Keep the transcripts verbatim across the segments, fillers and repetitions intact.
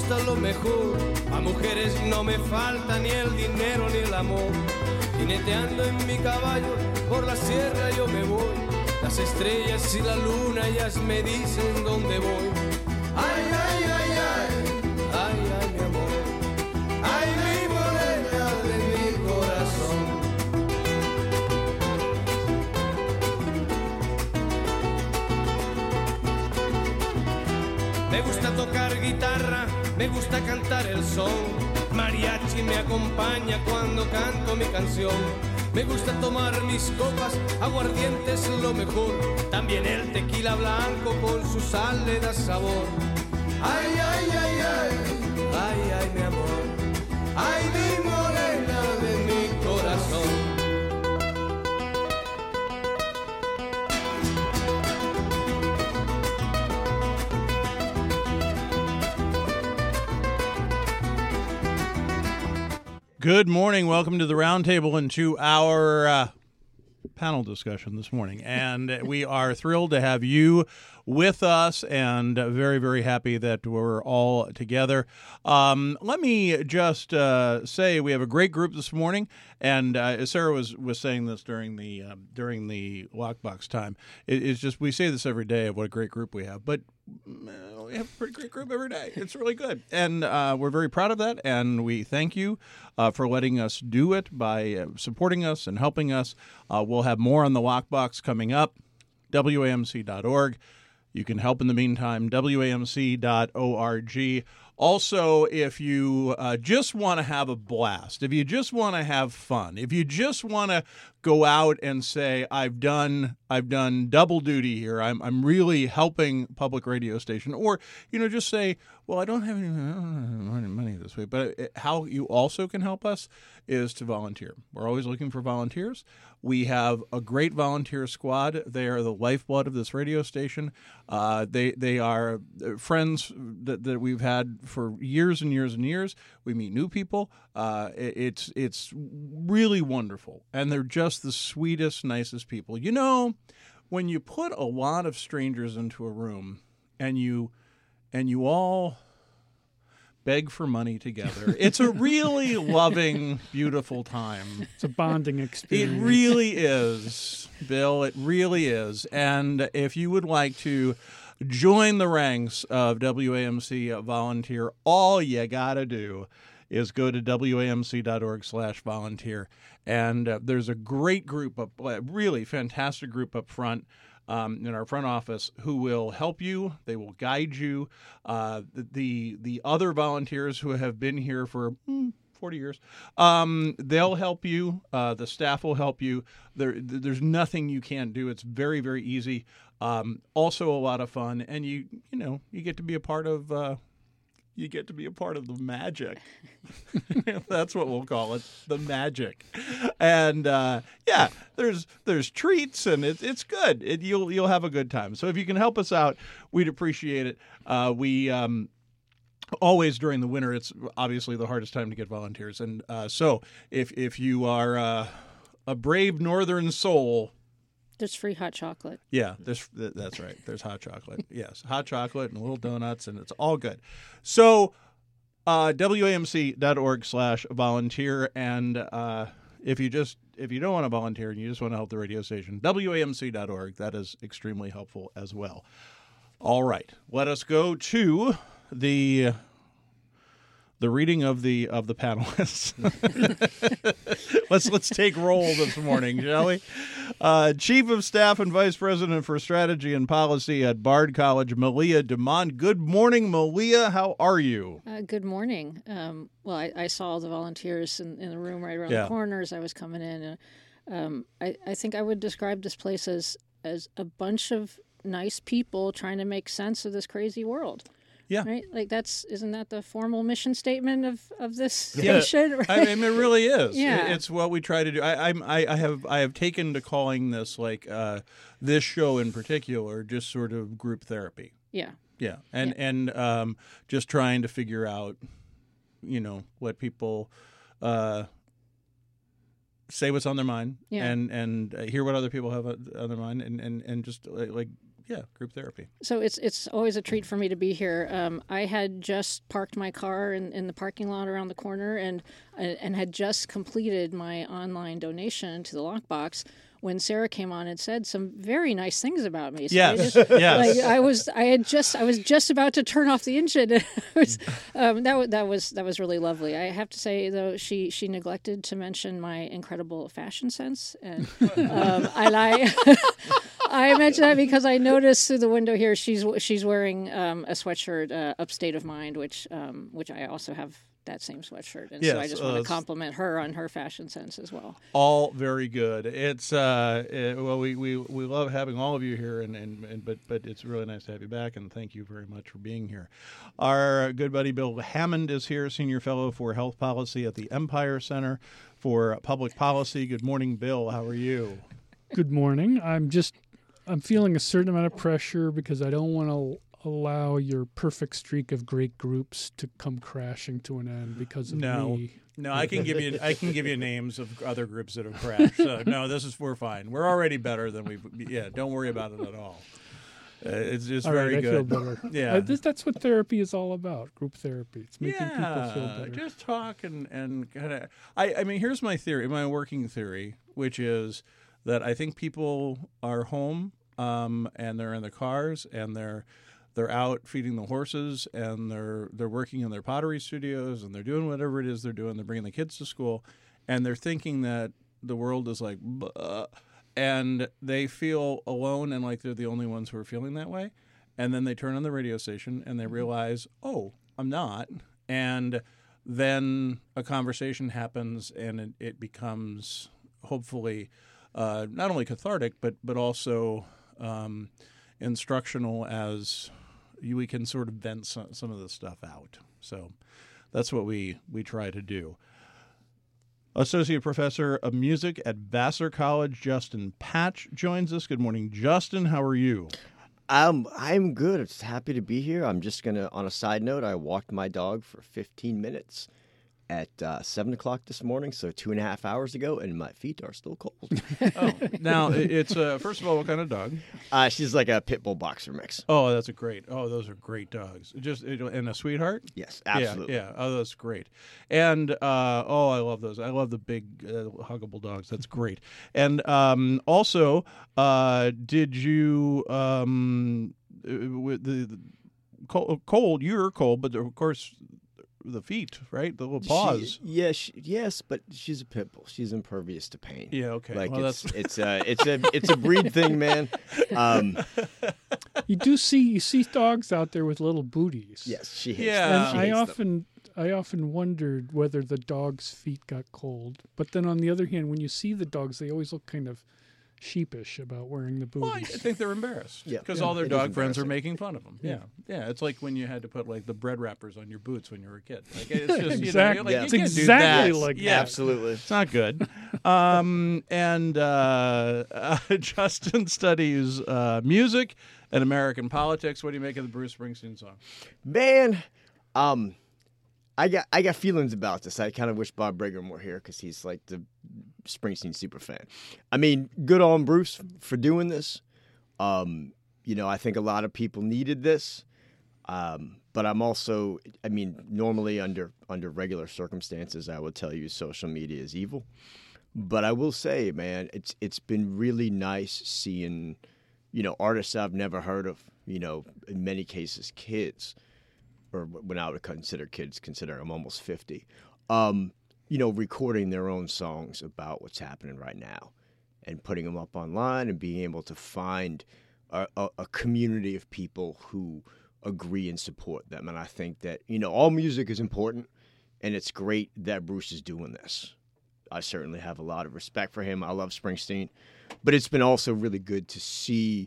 gusta lo mejor. A mujeres no me falta ni el dinero ni el amor. Jineteando en mi caballo por la sierra yo me voy. Las estrellas y la luna ellas me dicen dónde voy. Ay, ay, ay, ay, ay, ay, mi amor. Ay, mi morena de mi corazón. Me gusta tocar guitarra, me gusta cantar el son. Mariachi me acompaña cuando canto mi canción. Me gusta tomar mis copas, aguardiente es lo mejor. También el tequila blanco con su sal le da sabor. Ay, ay, ay, ay, ay, ay, mi amor. Ay, mi morena de mi corazón. Good morning. Welcome to the Roundtable and to our uh, panel discussion this morning. And we are thrilled to have you with us and very, very happy that we're all together. Um, let me just uh, say we have a great group this morning. And uh, Sarah was, was saying this during the uh, during the Lockbox time. It, it's just we say this every day of what a great group we have. But uh, we have a pretty great group every day. It's really good. And uh, we're very proud of that. And we thank you uh, for letting us do it by uh, supporting us and helping us. Uh, we'll have more on the Lockbox coming up. W A M C dot org. You can help in the meantime, W A M C dot org. Also, if you uh, just want to have a blast, if you just want to have fun, if you just want to go out and say, I've done I've done double duty here, I'm I'm really helping public radio station, or, you know, just say, well, I don't have any, I don't have any money this week. But how you also can help us is to volunteer. We're always looking for volunteers. We have a great volunteer squad. They are the lifeblood of this radio station. Uh, they they are friends that, that we've had for years and years and years. We meet new people. Uh, it, it's it's really wonderful, and they're just the sweetest, nicest people. You know, when you put a lot of strangers into a room, and you and you all beg for money together, it's a really loving, beautiful time. It's a bonding experience. It really is, Bill. It really is. And if you would like to join the ranks of W A M C Volunteer, all you got to do is go to W A M C dot org slash volunteer. And uh, there's a great group, up, a really fantastic group up front. Um, in our front office, who will help you. They will guide you. Uh, the the other volunteers who have been here for hmm, forty years, um, they'll help you. Uh, the staff will help you. There, there's nothing you can't do. It's very, very easy. Um, also a lot of fun, and you you know you get to be a part of. Uh, You get to be a part of the magic. That's what we'll call it, the magic. And uh, yeah, there's there's treats, and it, it's good. It, you'll you'll have a good time. So if you can help us out, we'd appreciate it. Uh, we um, always during the winter, it's obviously the hardest time to get volunteers. And uh, so if if you are uh, a brave northern soul. There's free hot chocolate. Yeah, there's, that's right. There's hot chocolate. Yes, hot chocolate and little donuts, and it's all good. So uh, W A M C dot org slash volunteer. And uh, if you just if you don't want to volunteer and you just want to help the radio station, W A M C dot org. That is extremely helpful as well. All right, let us go to the the reading of the of the panelists. let's let's take roll this morning, shall we? Uh, Chief of Staff and Vice President for Strategy and Policy at Bard College, Malia DeMond. Good morning, Malia. How are you? Uh, good morning. Um, well, I, I saw all the volunteers in, in the room right around Yeah. the corner as I was coming in. Uh, um, I, I think I would describe this place as as a bunch of nice people trying to make sense of this crazy world. Yeah. Right? Like that's isn't that the formal mission statement of, of this Yeah. station? Right? I mean, it really is. Yeah. It's what we try to do. I, I'm, I, I have, I have taken to calling this like uh, this show in particular, just sort of group therapy. Yeah. Yeah, and Yeah. and um, just trying to figure out, you know, what people uh, say, what's on their mind, Yeah. and and uh, hear what other people have on their mind, and and and just uh, like Yeah, group therapy. So it's it's always a treat for me to be here. Um, I had just parked my car in, in the parking lot around the corner and and had just completed my online donation to the lockbox when Sarah came on and said some very nice things about me. So yes, I just, yes. Like, I was, I had just, I was just about to turn off the engine. It was, um, that was that was that was really lovely. I have to say though, she she neglected to mention my incredible fashion sense, and um, and I I mentioned that because I noticed through the window here she's she's wearing um, a sweatshirt, uh, Upstate of Mind, which um, which I also have. That same sweatshirt, and yes, so I just uh, want to compliment her on her fashion sense as well. All very good. It's uh, it, well, we, we, we love having all of you here, and, and, and but but it's really nice to have you back, and thank you very much for being here. Our good buddy Bill Hammond is here, Senior Fellow for Health Policy at the Empire Center for Public Policy. Good morning, Bill. How are you? Good morning. I'm just I'm feeling a certain amount of pressure because I don't want to allow your perfect streak of great groups to come crashing to an end because of no. me. No, I can give you I can give you names of other groups that have crashed. So, no, this is we're fine. We're already better than we. Yeah, don't worry about it at all. Uh, it's just all very right, good. I feel better. Yeah, uh, this, that's what therapy is all about. Group therapy. It's making yeah, people feel better. Just talk and and kind of. I I mean, here's my theory, my working theory, which is that I think people are home um, and they're in the cars and they're. They're out feeding the horses, and they're they're working in their pottery studios, and they're doing whatever it is they're doing. They're bringing the kids to school, and they're thinking that the world is like, bleh, and they feel alone and like they're the only ones who are feeling that way. And then they turn on the radio station, and they realize, oh, I'm not. And then a conversation happens, and it, it becomes hopefully uh, not only cathartic, but but also um, instructional as we can sort of vent some, some of this stuff out. So that's what we, we try to do. Associate Professor of Music at Vassar College, Justin Patch, joins us. Good morning, Justin. How are you? Um, I'm good. I'm just happy to be here. I'm just going to, on a side note, I walked my dog for fifteen minutes at uh, seven o'clock this morning, so two and a half hours ago, and my feet are still cold. Oh, now it's uh, first of all, what kind of dog? Uh, she's like a pit bull boxer mix. Oh, that's a great. Oh, those are great dogs. Just and a sweetheart. Yes, absolutely. Yeah, yeah. Oh, that's great. And uh, oh, I love those. I love the big uh, huggable dogs. That's great. And um, also, uh, did you um, with the, the cold, cold? You're cold, but of course. The feet, right? The little paws. She, yeah, she, yes, but she's a pit bull. She's impervious to pain. Yeah, okay. Like well, it's that's... it's a it's a it's a breed thing, man. Um, you do see you see dogs out there with little booties. yes, she hates Yeah. them. And She I hates often I often wondered whether the dog's feet got cold. But then on the other hand, when you see the dogs, they always look kind of sheepish about wearing the booties. Well, I think they're embarrassed Yeah. because Yeah. all their It is dog friends are embarrassing. making fun of them. Yeah. Yeah. yeah, It's like when you had to put like the bread wrappers on your boots when you were a kid. Like it's just Exactly. you know, like, Yeah. you It's can't exactly do that. like yeah. that. Absolutely. It's not good. um, and uh, uh, Justin studies uh, music and American politics. What do you make of the Bruce Springsteen song? Man, um, I got I got feelings about this. I kind of wish Bob Brigham were here because he's like the Springsteen super fan. I mean, good on Bruce for doing this. Um, you know, I think a lot of people needed this. Um, but I'm also, I mean, normally under under regular circumstances, I would tell you social media is evil. But I will say, man, it's it's been really nice seeing, you know, artists I've never heard of. You know, in many cases, kids. Or when I would consider kids, consider I'm almost fifty, um, you know, recording their own songs about what's happening right now and putting them up online and being able to find a, a, a community of people who agree and support them. And I think that, you know, all music is important, and it's great that Bruce is doing this. I certainly have a lot of respect for him. I love Springsteen. But it's been also really good to see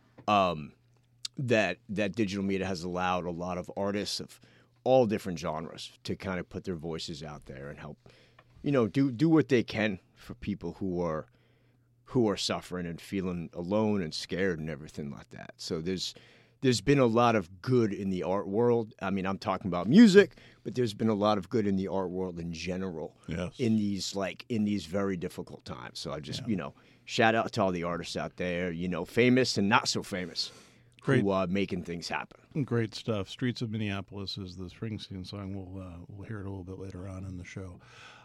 um, that that digital media has allowed a lot of artists of all different genres to kind of put their voices out there and help, you know, do do what they can for people who are who are suffering and feeling alone and scared and everything like that. So there's there's been a lot of good in the art world. I mean, I'm talking about music, but there's been a lot of good in the art world in general. Yes. In these like in these very difficult times. So I just Yeah. you know shout out to all the artists out there, you know, famous and not so famous, Great. who are making things happen. Great stuff. Streets of Minneapolis is the Springsteen song. We'll uh, we'll hear it a little bit later on in the show.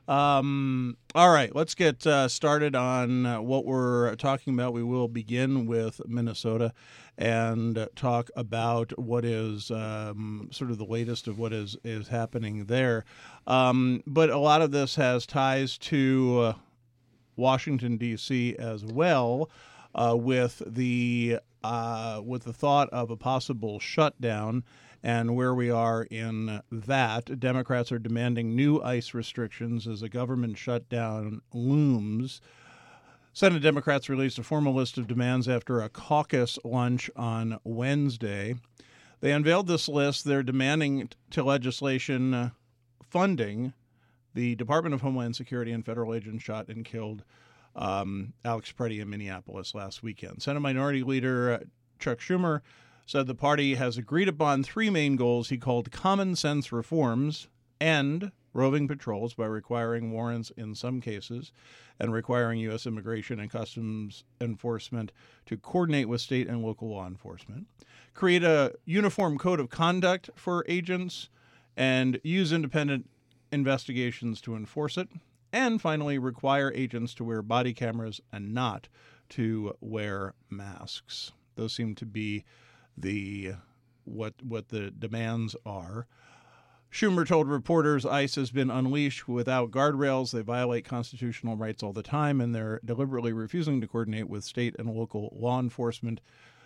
Um, all right, let's get uh, started on uh, what we're talking about. We will begin with Minnesota and uh, talk about what is um, sort of the latest of what is, is happening there. Um, but a lot of this has ties to uh, Washington, D C as well, uh, with the uh, with the thought of a possible shutdown. And where we are in that, Democrats are demanding new ICE restrictions as a government shutdown looms. Senate Democrats released a formal list of demands after a caucus lunch on Wednesday. They unveiled this list. They're demanding to legislation uh, funding the Department of Homeland Security and federal agents shot and killed um, Alex Preddy in Minneapolis last weekend. Senate Minority Leader uh, Chuck Schumer said the party has agreed upon three main goals he called common sense reforms, end roving patrols by requiring warrants in some cases, and requiring U S Immigration and Customs Enforcement to coordinate with state and local law enforcement, create a uniform code of conduct for agents, and use independent investigations to enforce it, and finally require agents to wear body cameras and not to wear masks. Those seem to be the what what the demands are. Schumer told reporters ICE has been unleashed without guardrails. They violate constitutional rights all the time, and they're deliberately refusing to coordinate with state and local law enforcement.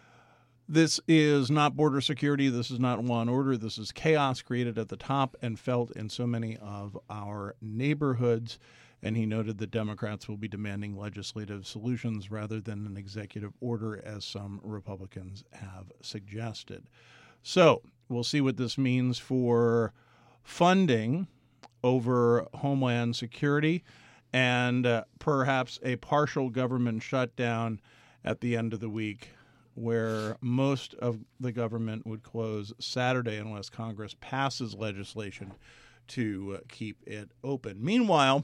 This is not border security. This is not law and order. This is chaos created at the top and felt in so many of our neighborhoods. And he noted that Democrats will be demanding legislative solutions rather than an executive order, as some Republicans have suggested. So we'll see what this means for funding over Homeland Security and uh, perhaps a partial government shutdown at the end of the week, where most of the government would close Saturday unless Congress passes legislation to uh, keep it open. Meanwhile,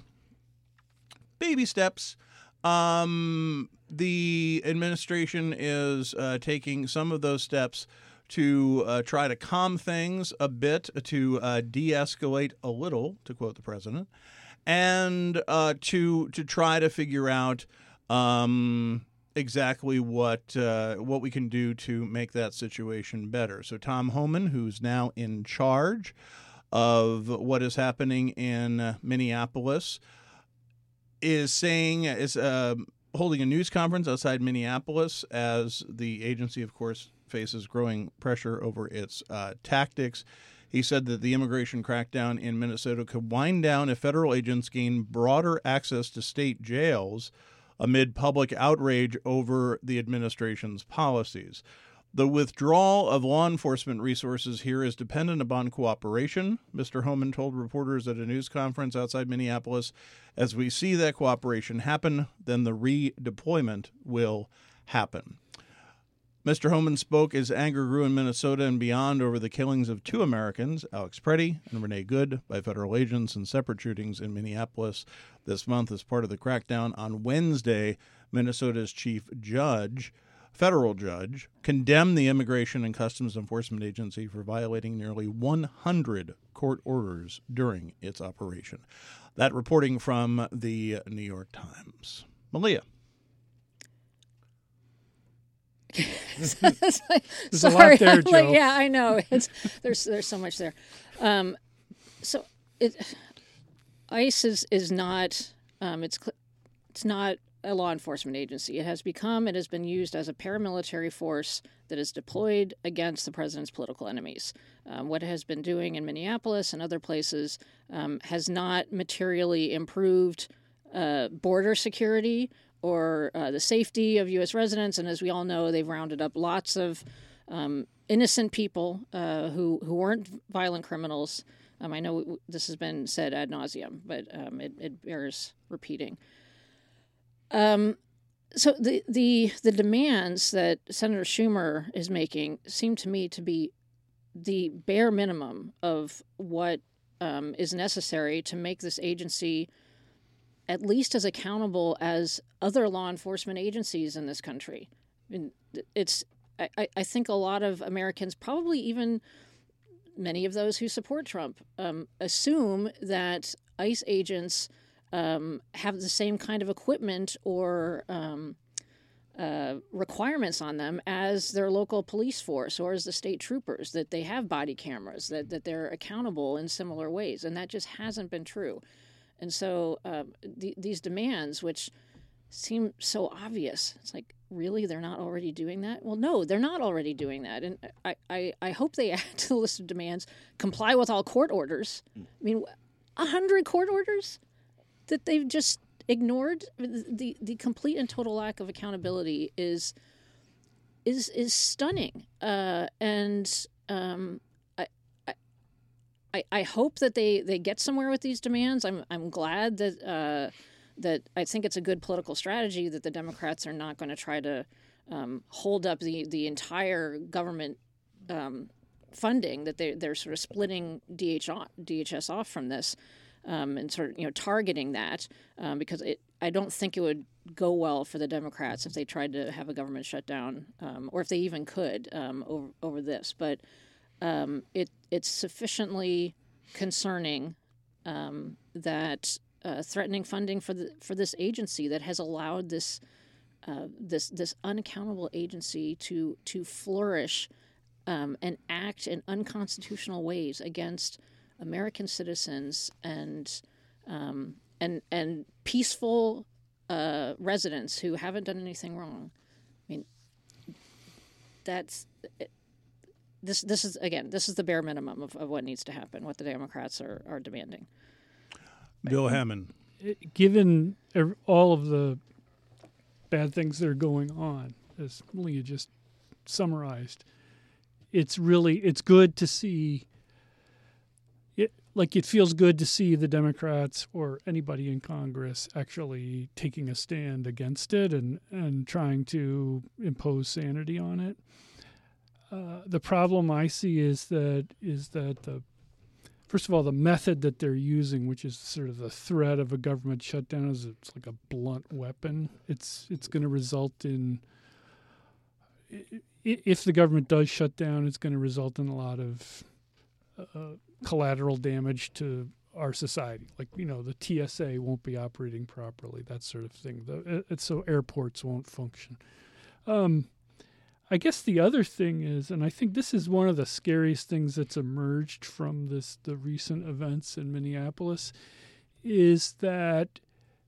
baby steps. Um, the administration is uh, taking some of those steps to uh, try to calm things a bit, to uh, de-escalate a little, to quote the president, and uh, to to try to figure out um, exactly what uh, what we can do to make that situation better. So Tom Homan, who's now in charge of what is happening in uh, Minneapolis, is saying is uh, holding a news conference outside Minneapolis as the agency, of course, faces growing pressure over its uh, tactics. He said that the immigration crackdown in Minnesota could wind down if federal agents gain broader access to state jails amid public outrage over the administration's policies. The withdrawal of law enforcement resources here is dependent upon cooperation, Mister Homan told reporters at a news conference outside Minneapolis. As we see that cooperation happen, then the redeployment will happen. Mister Homan spoke as anger grew in Minnesota and beyond over the killings of two Americans, Alex Preddy and Renee Good, by federal agents in separate shootings in Minneapolis this month as part of the crackdown. On Wednesday, Minnesota's chief judge, federal judge, condemned the Immigration and Customs Enforcement Agency for violating nearly one hundred court orders during its operation. That reporting from the New York Times. Malia. There's Sorry, a lot there, I'm like, Joe. yeah, I know. It's there's there's so much there. Um, so it ICE is is not um, it's cl- it's not a law enforcement agency. It has become it has been used as a paramilitary force that is deployed against the president's political enemies. Um, what it has been doing in Minneapolis and other places um, has not materially improved uh, border security or uh, the safety of U S residents. And as we all know, they've rounded up lots of um, innocent people uh, who, who weren't violent criminals. Um, I know this has been said ad nauseum, but um, it, it bears repeating. Um, so the, the the demands that Senator Schumer is making seem to me to be the bare minimum of what um, is necessary to make this agency at least as accountable as other law enforcement agencies in this country. I mean, it's I, I think a lot of Americans, probably even many of those who support Trump, um, assume that ICE agents um, have the same kind of equipment or um, uh, requirements on them as their local police force or as the state troopers, that they have body cameras, that, that they're accountable in similar ways. And that just hasn't been true. And so uh, the, these demands, which seem so obvious, it's like, really, they're not already doing that? Well, no, they're not already doing that. And I, I, I hope they add to the list of demands, comply with all court orders. I mean, a hundred court orders that they've just ignored. The the complete and total lack of accountability is is is stunning. Uh, and um, I, I I hope that they, they get somewhere with these demands. I'm I'm glad that uh, that I think it's a good political strategy that the Democrats are not going to try to um, hold up the the entire government um, funding, that they they're sort of splitting D H S off from this. Um, and sort of, you know, targeting that um, because it, I don't think it would go well for the Democrats if they tried to have a government shutdown, um, or if they even could um, over over this. But um, it it's sufficiently concerning um, that uh, threatening funding for the for this agency that has allowed this uh, this this unaccountable agency to to flourish um, and act in unconstitutional ways against American citizens and um, and and peaceful uh, residents who haven't done anything wrong. I mean, that's this. This is again. This is the bare minimum of, of what needs to happen. What the Democrats are, are demanding. Bill Hammond. Given all of the bad things that are going on, as Leah just summarized, it's really it's good to see. It, like it feels good to see the Democrats or anybody in Congress actually taking a stand against it and, and trying to impose sanity on it. Uh, the problem I see is that is that the first of all the method that they're using, which is sort of the threat of a government shutdown, is it's like a blunt weapon. It's it's going to result in if the government does shut down, it's going to result in a lot of Uh, collateral damage to our society. Like, you know, the T S A won't be operating properly, that sort of thing. The, it, so airports won't function. Um, I guess the other thing is, and I think this is one of the scariest things that's emerged from this the recent events in Minneapolis, is that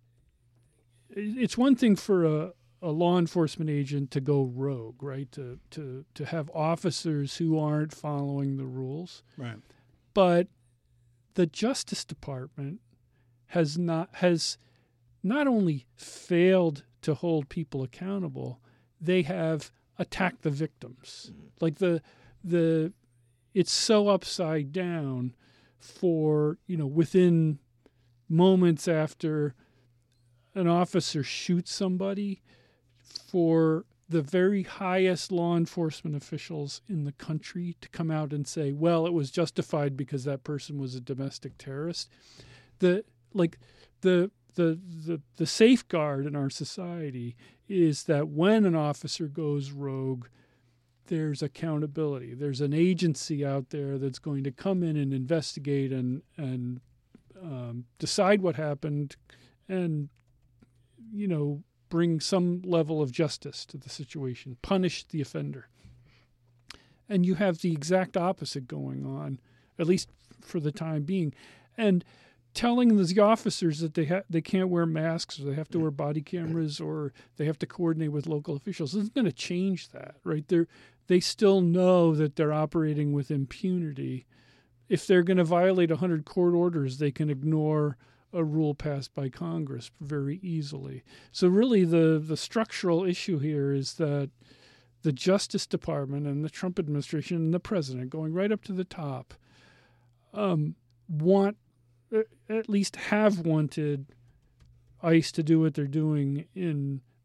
it's one thing for a, a law enforcement agent to go rogue, right? To to to have officers who aren't following the rules. Right. But the Justice Department has not has not only failed to hold people accountable, they have attacked the victims. Like the the it's so upside down for, you know, within moments after an officer shoots somebody, for the very highest law enforcement officials in the country to come out and say, well, it was justified because that person was a domestic terrorist. The like the the the, the safeguard in our society is that when an officer goes rogue, there's accountability. There's an agency out there that's going to come in and investigate and and um, decide what happened and, you know, bring some level of justice to the situation, punish the offender. And you have the exact opposite going on, at least for the time being. And telling the officers that they ha- they can't wear masks, or they have to wear body cameras, or they have to coordinate with local officials isn't going to change that, right? They're, they still know that they're operating with impunity. If they're going to violate one hundred court orders, they can ignore a rule passed by Congress very easily. So really the, the structural issue here is that the Justice Department and the Trump administration and the president, going right up to the top, um, want, at least have wanted ICE to do what they're doing in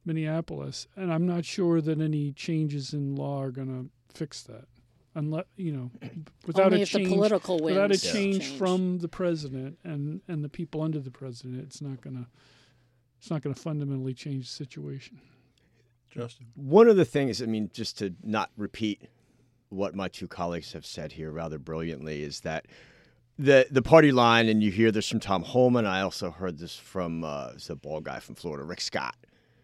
Minneapolis, and I'm not sure that any changes in law are going to fix that, unless you know, without Only a if change, the political winds without a yeah. change, change from the president and and the people under the president, it's not going to it's not going to fundamentally change the situation. Justin, one of the things, I mean, just to not repeat what my two colleagues have said here rather brilliantly, is that the the party line, and you hear this from Tom Holman. I also heard this from uh, the bald guy from Florida, Rick Scott,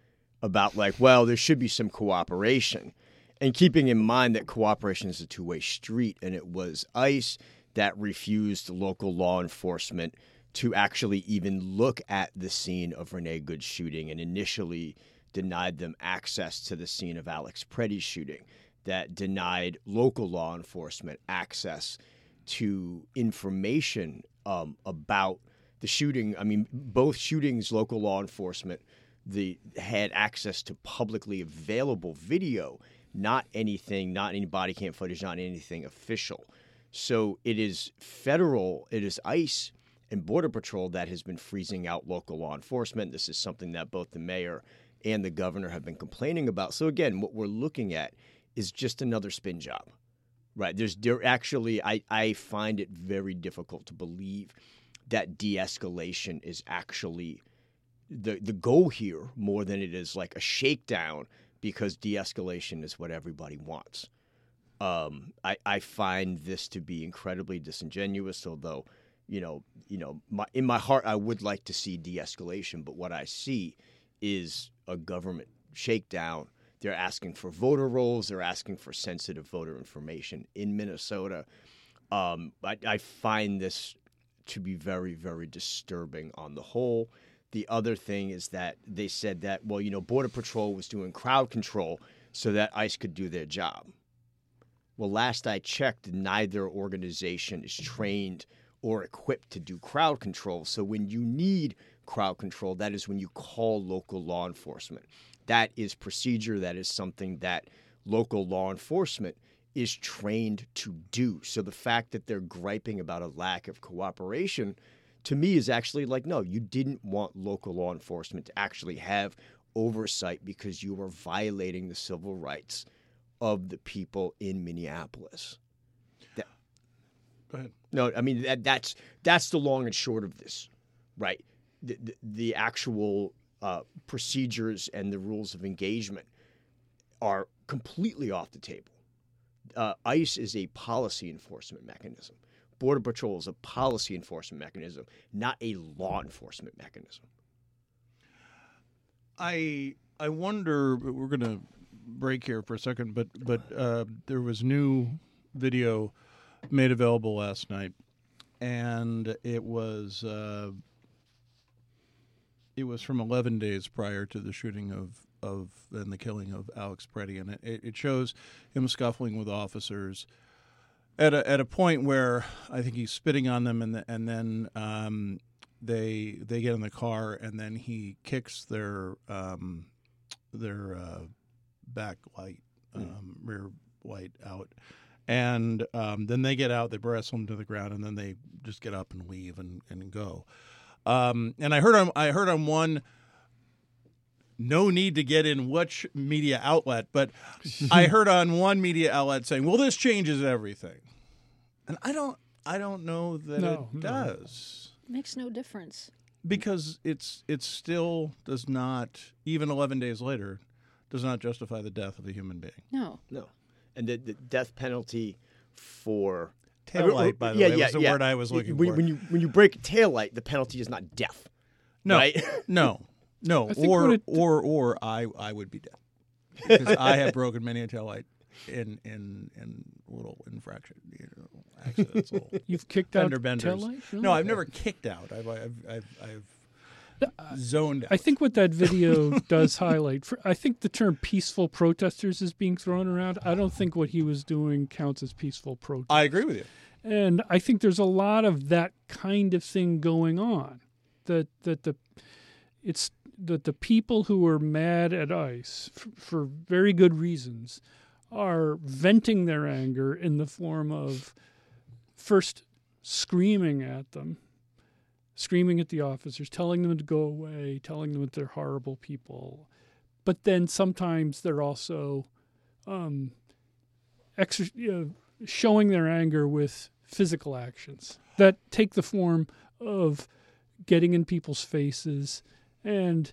about like, well, there should be some cooperation, and keeping in mind that cooperation is a two-way street, and it was ICE that refused local law enforcement to actually even look at the scene of Renee Good's shooting, and initially denied them access to the scene of Alex Preddy's shooting, that denied local law enforcement access to information um, about the shooting. I mean, both shootings, local law enforcement the had access to publicly available video, not anything, not any body cam footage, not anything official. So it is federal, it is ICE and Border Patrol that has been freezing out local law enforcement. This is something that both the mayor and the governor have been complaining about. So again, what we're looking at is just another spin job. Right. There's there actually, I, I find it very difficult to believe that de-escalation is actually the the goal here more than it is like a shakedown, because de-escalation is what everybody wants. Um, I, I find this to be incredibly disingenuous, although, you know, you know, my, in my heart, I would like to see de-escalation. But what I see is a government shakedown. They're asking for voter rolls. They're asking for sensitive voter information in Minnesota. Um, I, I find this to be very, very disturbing on the whole. The other thing is that they said that, well, you know, Border Patrol was doing crowd control so that ICE could do their job. Well, last I checked, neither organization is trained or equipped to do crowd control. So when you need crowd control, that is when you call local law enforcement. That is procedure. That is something that local law enforcement is trained to do. So the fact that they're griping about a lack of cooperation, to me, is actually like, no, you didn't want local law enforcement to actually have oversight because you were violating the civil rights of the people in Minneapolis. That, go ahead. No, I mean, that, that's that's the long and short of this, right? The, the, the actual uh, procedures and the rules of engagement are completely off the table. Uh, ICE is a policy enforcement mechanism. Border Patrol is a policy enforcement mechanism, not a law enforcement mechanism. I I wonder. We're going to break here for a second, but but uh, there was new video made available last night, and it was uh, it was from eleven days prior to the shooting of of and the killing of Alex Preddy, and it, it shows him scuffling with officers at a at a point where I think he's spitting on them, and the, and then um, they they get in the car, and then he kicks their um, their uh, back light, um, mm. rear light out, and um, then they get out, they wrestle him to the ground, and then they just get up and leave and, and go. Um, and I heard on I heard on one. No need to get in which media outlet, but I heard on one media outlet saying, "Well, this changes everything," and I don't, I don't know that No, it no. does, Makes no difference. because it's it still does not, even eleven days later, does not justify the death of a human being. No. No. And the, the death penalty for Taillight, by the yeah, way, yeah, was the yeah. word I was looking when, for. When you when you break a taillight, the penalty is not death. No, Right? no, no, I think or what it- or or I I would be dead, because I have broken many a taillight in in in little infraction, you know, accidents. Little You've kicked out fender benders. taillight? Really? No, I've never kicked out. I've I've I've, I've zoned out. I think what that video does highlight, for, I think the term peaceful protesters is being thrown around. I don't think what he was doing counts as peaceful protest. I agree with you. And I think there's a lot of that kind of thing going on. That that the it's that the people who are mad at ICE f- for very good reasons are venting their anger in the form of first screaming at them, screaming at the officers, telling them to go away, telling them that they're horrible people. but then sometimes they're also um, exer- you know, showing their anger with physical actions that take the form of getting in people's faces and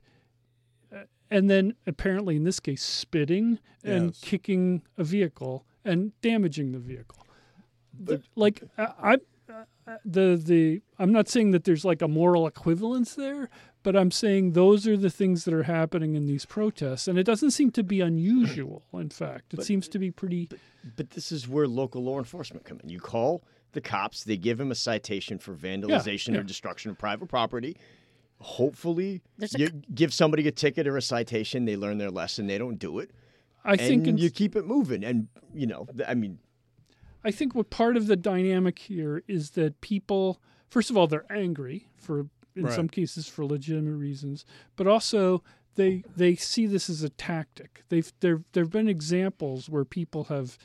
and then apparently in this case spitting and Yes. kicking a vehicle and damaging the vehicle. But, like I, I the the I'm not saying that there's like a moral equivalence there, but I'm saying those are the things that are happening in these protests, and it doesn't seem to be unusual. In fact, it But- seems to be pretty. But, but this is where local law enforcement come in. You call the cops, they give him a citation for vandalization yeah. or destruction of private property. Hopefully, There's a you give somebody a ticket or a citation, they learn their lesson, they don't do it, I and think in, you keep it moving. And, you know, th- I mean, I think what part of the dynamic here is that people, first of all, they're angry for, in Right. some cases, for legitimate reasons, but also they they see this as a tactic. They've there there've been examples where people have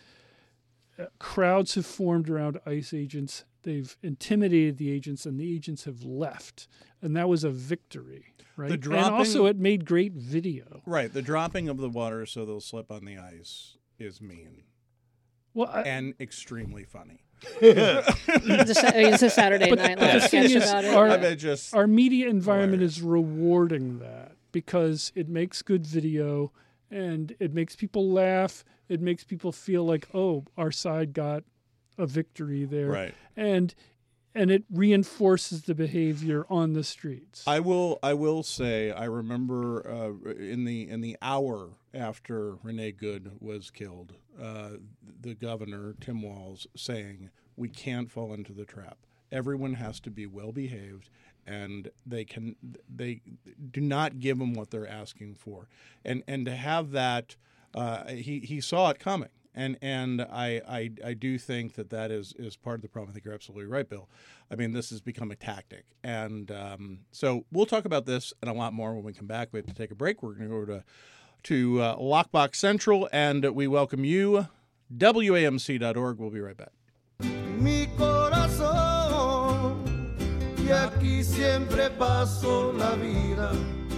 uh, crowds have formed around ICE agents. They've intimidated the agents, and the agents have left, and that was a victory, right? The and dropping- also, it made great video. Right. The dropping of the water so they'll slip on the ice is mean Well, I, and extremely funny. It's a, Sa- it's a Saturday But Night the Live thing sketch is, about it. our- I yeah. mean, just our media environment Hilarious. is rewarding that because it makes good video and it makes people laugh. It makes people feel like, oh, our side got a victory there, right. and and it reinforces the behavior on the streets. I will. I will say. I remember uh, in the in the hour after Renee Good was killed, uh, the governor Tim Walz saying, "We can't fall into the trap. Everyone has to be well behaved, and they can. They do not give them what they're asking for, and and to have that, uh, he he saw it coming." And and I, I I do think that that is, is part of the problem. I think you're absolutely right, Bill. I mean, this has become a tactic. And um, so we'll talk about this and a lot more when we come back. We have to take a break. We're going to go to, to uh, Lockbox Central, and we welcome you. W A M C dot org. We'll be right back. Mi corazón, y aquí siempre paso la vida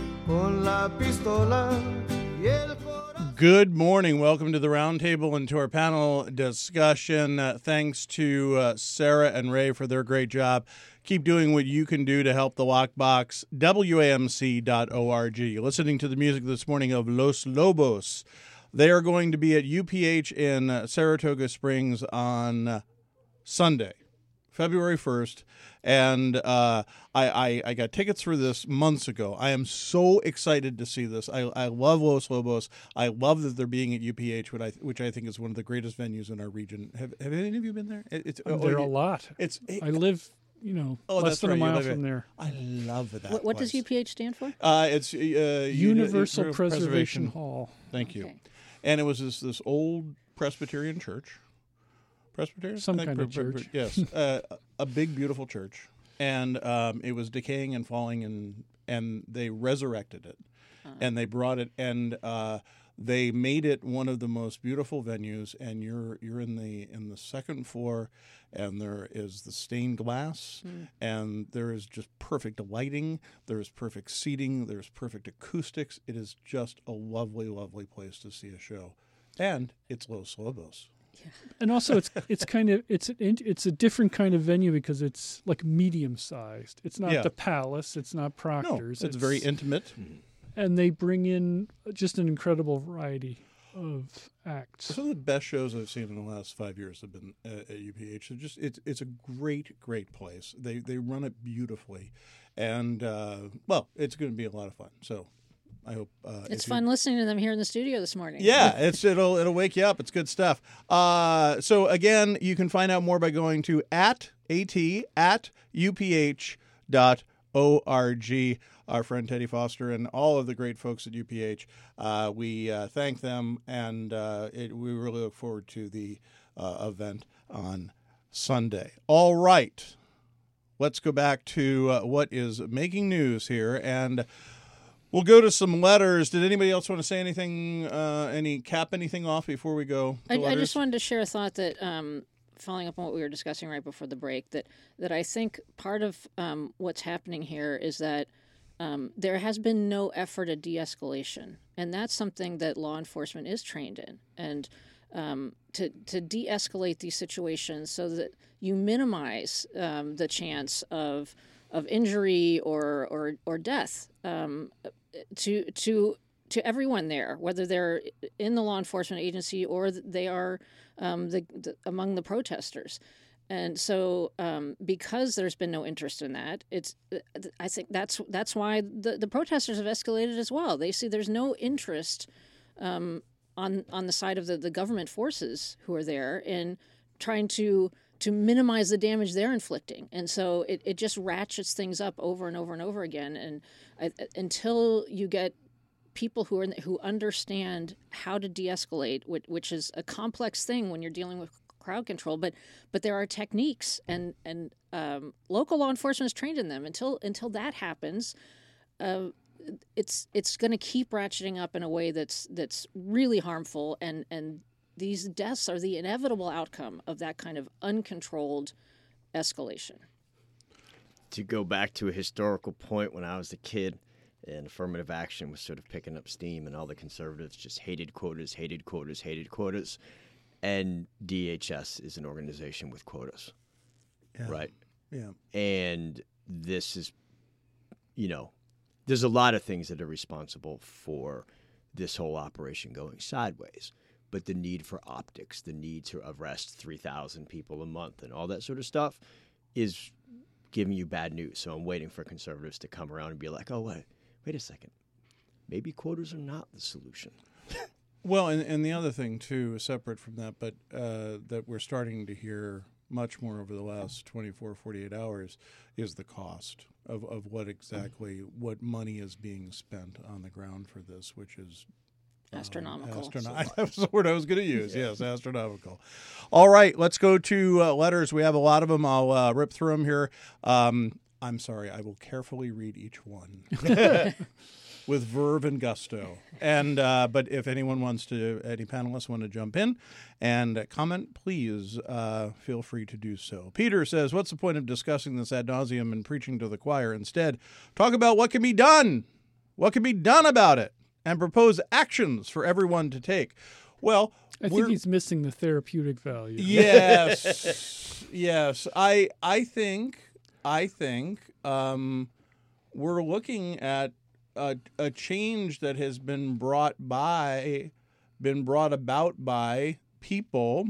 con la pistola y el corazón. Good morning. Welcome to the roundtable and to our panel discussion. Uh, thanks to uh, Sarah and Ray for their great job. Keep doing what you can do to help the Lockbox. W A M C dot org. Listening to the music this morning of Los Lobos. They are going to be at U P H in uh, Saratoga Springs on uh, Sunday, February first. And uh, I, I, I got tickets for this months ago. I am so excited to see this. I, I love Los Lobos. I love that they're being at U P H, which I, which I think is one of the greatest venues in our region. Have, have any of you been there? It, it's I'm oh, there a it- lot. It's it, I live, you know, oh, less that's than right. a You mile live from in- there. I love that. What, what does place. U P H stand for? Uh, it's uh, Universal Uni- Preservation Hall. Thank you. Okay. And it was this this old Presbyterian church. Presbyterian? Some I think kind of pre- pre- church. Yes, uh, a big, beautiful church, and um, it was decaying and falling, and and they resurrected it, and they brought it, and uh, they made it one of the most beautiful venues. And you're you're in the in the second floor, and there is the stained glass, and there is just perfect lighting. There is perfect seating. There's perfect acoustics. It is just a lovely, lovely place to see a show, and it's Los Lobos. And also, it's it's kind of it's an, in- it's a different kind of venue because it's like medium sized. It's not Yeah. the Palace. It's not No, Proctor's. it's very intimate. and they bring in just an incredible variety of acts. Some of the best shows I've seen in the last five years have been at, at U P H. It's just it's it's a great great place. They they run it beautifully, and uh, well, it's going to be a lot of fun. So I hope uh, It's if you- fun listening to them here in the studio this morning. Yeah, it's it'll it'll wake you up. It's good stuff. Uh, so again, you can find out more by going to at at at uph dot org. Our friend Teddy Foster and all of the great folks at U P H. Uh, we uh, thank them, and uh, it, we really look forward to the uh, event on Sunday. All right, let's go back to uh, what is making news here, and we'll go to some letters. Did anybody else want to say anything, uh, any cap anything off before we go to I, I letters? just wanted to share a thought that, um, following up on what we were discussing right before the break, that, that I think part of um, what's happening here is that um, there has been no effort at de-escalation, and that's something that law enforcement is trained in. And um, to to de-escalate these situations so that you minimize um, the chance of of injury or or or death um, to to to everyone there, whether they're in the law enforcement agency or they are um, the, the among the protesters. And so, um, because there's been no interest in that, it's I think that's that's why the, the protesters have escalated as well. They see there's no interest um, on on the side of the, the government forces who are there in trying to to minimize the damage they're inflicting. And so it, it just ratchets things up over and over and over again. And I, until you get people who are who understand how to de-escalate, which, which is a complex thing when you're dealing with crowd control, but but there are techniques, and and um, local law enforcement is trained in them. Until until that happens, uh, it's it's going to keep ratcheting up in a way that's that's really harmful, and and these deaths are the inevitable outcome of that kind of uncontrolled escalation. To go back to a historical point, when I was a kid, and affirmative action was sort of picking up steam, and all the conservatives just hated quotas, hated quotas, hated quotas. And D H S is an organization with quotas, Yeah. right? Yeah. And this is, you know, there's a lot of things that are responsible for this whole operation going sideways. But the need for optics, the need to arrest three thousand people a month and all that sort of stuff is giving you bad news. So I'm waiting for conservatives to come around and be like, oh, wait, wait a second. Maybe quotas are not the solution. Well, and, and the other thing, too, separate from that, but uh, that we're starting to hear much more over the last twenty-four, forty-eight hours is the cost of, of what exactly, what money is being spent on the ground for this, which is um, Astronomical. Astrono- that was the word I was going to use. Yeah. Yes, astronomical. All right, let's go to uh, letters. We have a lot of them. I'll uh, rip through them here. Um, I'm sorry, I will carefully read each one. With verve and gusto. And uh, but if anyone wants to, any panelists want to jump in and comment, please uh, feel free to do so. Peter says, what's the point of discussing this ad nauseum and preaching to the choir? Instead, talk about what can be done, what can be done about it, and propose actions for everyone to take. Well, I think he's missing the therapeutic value. Yes, yes. I I think I think um, we're looking at A, a change that has been brought by, been brought about by people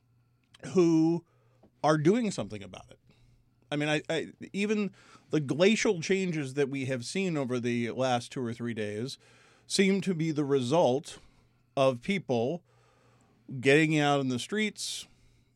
who are doing something about it. I mean, I, I even the glacial changes that we have seen over the last two or three days seem to be the result of people getting out in the streets,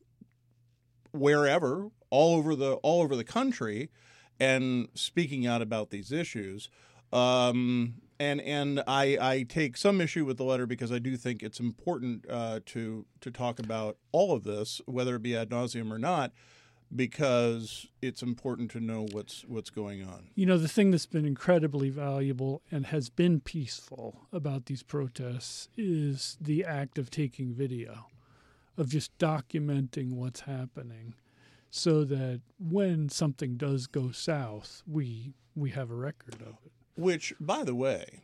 wherever, all over the all over the country, and speaking out about these issues. Um, and and I, I take some issue with the letter because I do think it's important uh, to to talk about all of this, whether it be ad nauseum or not, because it's important to know what's what's going on. You know, the thing that's been incredibly valuable and has been peaceful about these protests is the act of taking video, of just documenting what's happening, so that when something does go south, we we have a record of it. Which, by the way,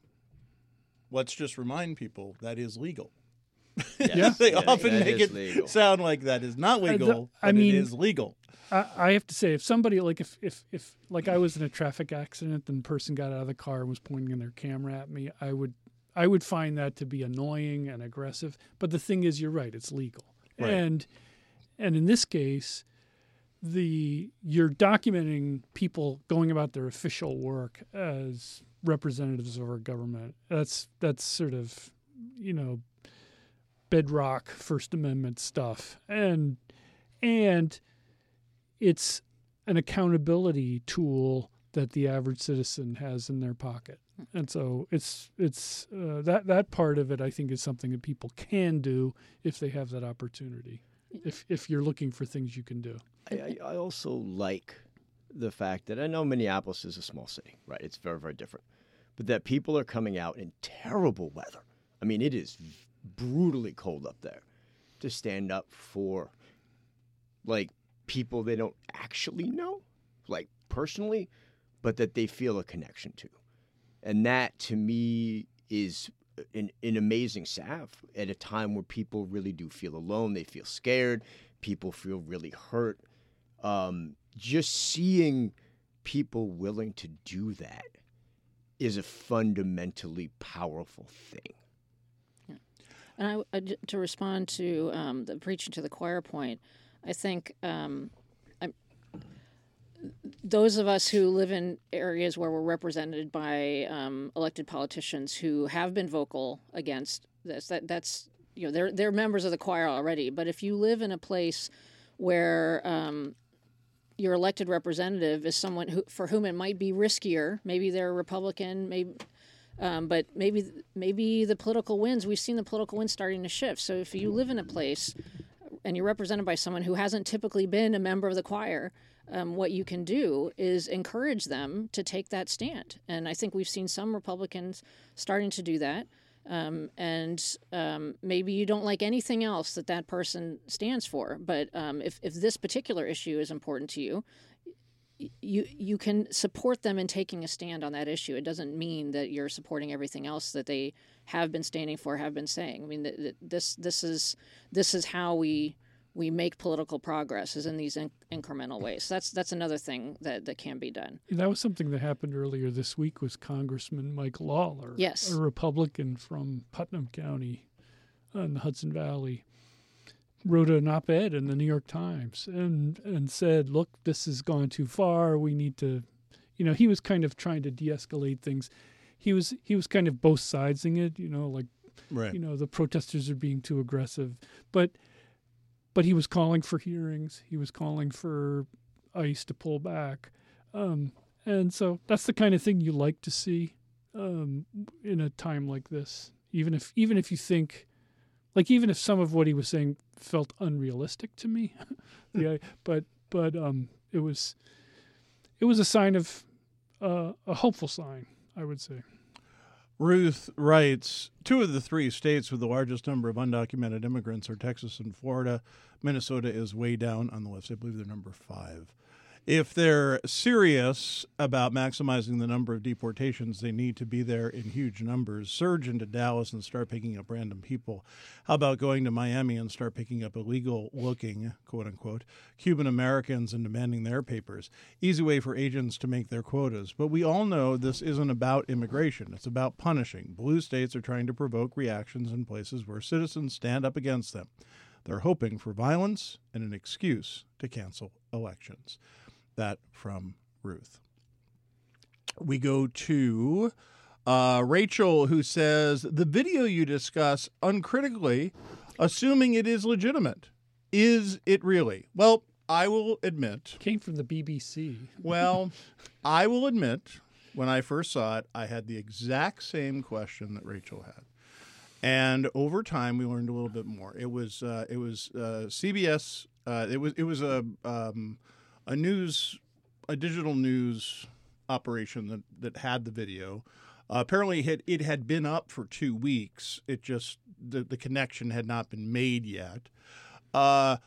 let's just remind people that is legal. Yeah. They Yeah, often that make is it legal. sound like that is not legal, I but mean- it is legal. I, I have to say, if somebody like if, if if like I was in a traffic accident and the person got out of the car and was pointing their camera at me, I would I would find that to be annoying and aggressive. But the thing is, you're right; it's legal, Right. and and in this case, the you're documenting people going about their official work as representatives of our government. That's that's sort of, you know, bedrock First Amendment stuff, and and it's an accountability tool that the average citizen has in their pocket. And so it's it's uh, that that part of it, I think, is something that people can do if they have that opportunity. If if you're looking for things you can do. I, I I also like the fact that I know Minneapolis is a small city, right? It's very, very different. But that people are coming out in terrible weather. I mean, it is brutally cold up there to stand up for, like, people they don't actually know, like, personally, but that they feel a connection to. And that, to me, is an, an amazing salve at a time where people really do feel alone. They feel scared. People feel really hurt. Um, just seeing people willing to do that is a fundamentally powerful thing. Yeah. And I, I, to respond to um, the preaching to the choir point, I think um, I'm, those of us who live in areas where we're represented by um, elected politicians who have been vocal against this, that that's you know they're they're members of the choir already. But if you live in a place where um, your elected representative is someone who, for whom it might be riskier, maybe they're a Republican, maybe, um, but maybe maybe the political winds. We've seen the political winds starting to shift. So if you live in a place and you're represented by someone who hasn't typically been a member of the choir, um, what you can do is encourage them to take that stand. And I think we've seen some Republicans starting to do that. Um, and um, maybe you don't like anything else that that person stands for, but um, if, if this particular issue is important to you, you you can support them in taking a stand on that issue. It doesn't mean that you're supporting everything else that they have been standing for, have been saying. I mean, th- th- this this is this is how we we make political progress, is in these in- incremental ways. So that's that's another thing that, that can be done. That was something that happened earlier this week with Congressman Mike Lawler, yes. a Republican from Putnam County in the Hudson Valley, wrote an op-ed in the New York Times and, and said, look, this has gone too far. We need to, you know, he was kind of trying to de-escalate things. He was he was kind of both sidesing it, you know, like, right. you know, the protesters are being too aggressive. But But he was calling for hearings. He was calling for ICE to pull back. Um, and so that's the kind of thing you like to see um, in a time like this. Even if even if you think, like even if some of what he was saying felt unrealistic to me, yeah, but but um, it was it was a sign of uh, a hopeful sign, I would say. Ruth writes, two of the three states with the largest number of undocumented immigrants are Texas and Florida. Minnesota is way down on the list. I believe they're number five. If they're serious about maximizing the number of deportations, they need to be there in huge numbers. Surge into Dallas and start picking up random people. How about going to Miami and start picking up illegal-looking, quote-unquote, Cuban Americans and demanding their papers? Easy way for agents to make their quotas. But we all know this isn't about immigration. It's about punishing. Blue states are trying to provoke reactions in places where citizens stand up against them. They're hoping for violence and an excuse to cancel elections. That from Ruth. We go to uh, Rachel, who says, the video you discuss uncritically, assuming it is legitimate. Is it really? Well, I will admit. Came from the B B C. Well, I will admit, when I first saw it, I had the exact same question that Rachel had. And over time, we learned a little bit more. It was uh, it was uh, C B S. Uh, it was it was a um, a news, a digital news operation that, that had the video. Uh, apparently, it had, it had been up for two weeks. It just the, the connection had not been made yet. Uh,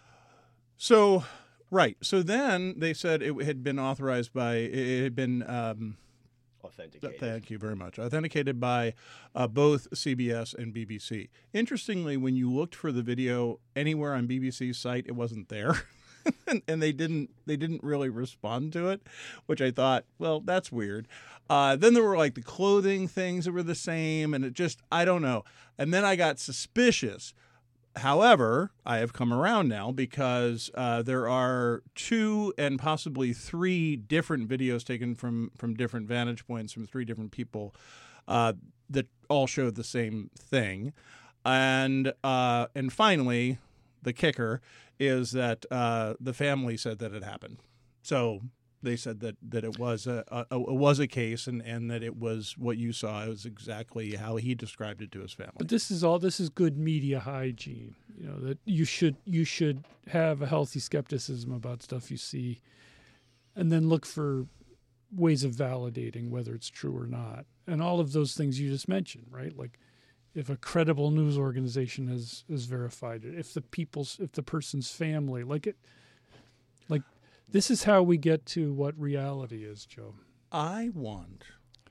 so right. So then they said it had been authorized by it had been. Um, Authenticated. Thank you very much. Authenticated by uh, both C B S and B B C. Interestingly, when you looked for the video anywhere on B B C's site, it wasn't there. and, and they didn't they didn't really respond to it, which I thought, well, that's weird. Uh, then there were like the clothing things that were the same, and it just, I don't know. And then I got suspicious. However, I have come around now because uh, there are two and possibly three different videos taken from, from different vantage points from three different people uh, that all show the same thing. And uh, and finally, the kicker is that uh, the family said that it happened. So they said that, that it was a, a it was a case and, and that it was what you saw. It was exactly how he described it to his family. But this is all this is good media hygiene. You know, that you should you should have a healthy skepticism about stuff you see, and then look for ways of validating whether it's true or not. And all of those things you just mentioned, right? Like if a credible news organization has, has verified it, if the people's if the person's family, like it like this is how we get to what reality is, Joe. I want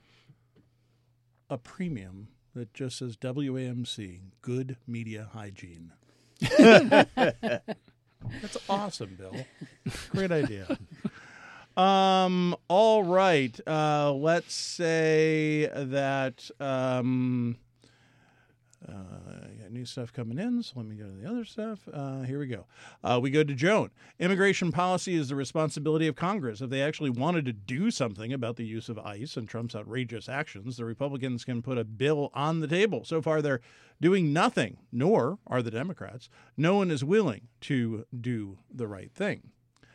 a premium that just says W A M C, Good Media Hygiene. That's awesome, Bill. Great idea. Um, all right. Uh, let's say that um, uh, I got new stuff coming in, so let me go to the other stuff. Uh, here we go. Uh, we go to Joan. Immigration policy is the responsibility of Congress. If they actually wanted to do something about the use of ICE and Trump's outrageous actions, the Republicans can put a bill on the table. So far, they're doing nothing, nor are the Democrats. No one is willing to do the right thing.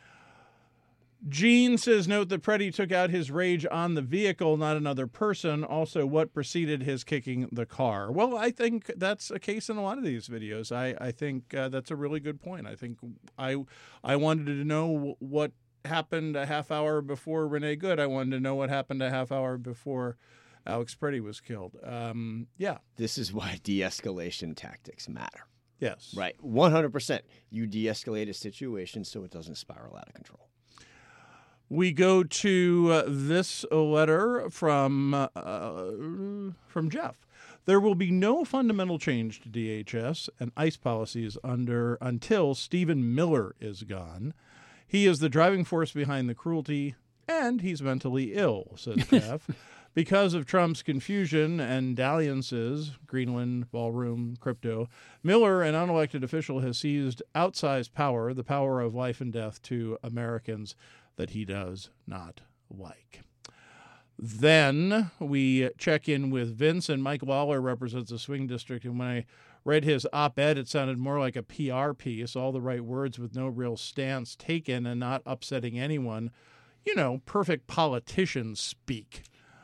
Gene says, note that Preddy took out his rage on the vehicle, not another person. Also, what preceded his kicking the car? Well, I think that's a case in a lot of these videos. I, I think uh, that's a really good point. I think I I wanted to know what happened a half hour before Renee Good. I wanted to know what happened a half hour before Alex Preddy was killed. Um, yeah. This is why de-escalation tactics matter. Yes. Right. one hundred percent. You de-escalate a situation so it doesn't spiral out of control. We go to uh, this letter from uh, from Jeff. There will be no fundamental change to D H S and ICE policies under until Stephen Miller is gone. He is the driving force behind the cruelty, and he's mentally ill, says Jeff. Because of Trump's confusion and dalliances, Greenland, ballroom, crypto, Miller, an unelected official, has seized outsized power, the power of life and death to Americans that he does not like. Then we check in with Vince, and Mike Lawler represents the swing district. And when I read his op-ed, it sounded more like a P R piece, all the right words with no real stance taken and not upsetting anyone. You know, perfect politician speak.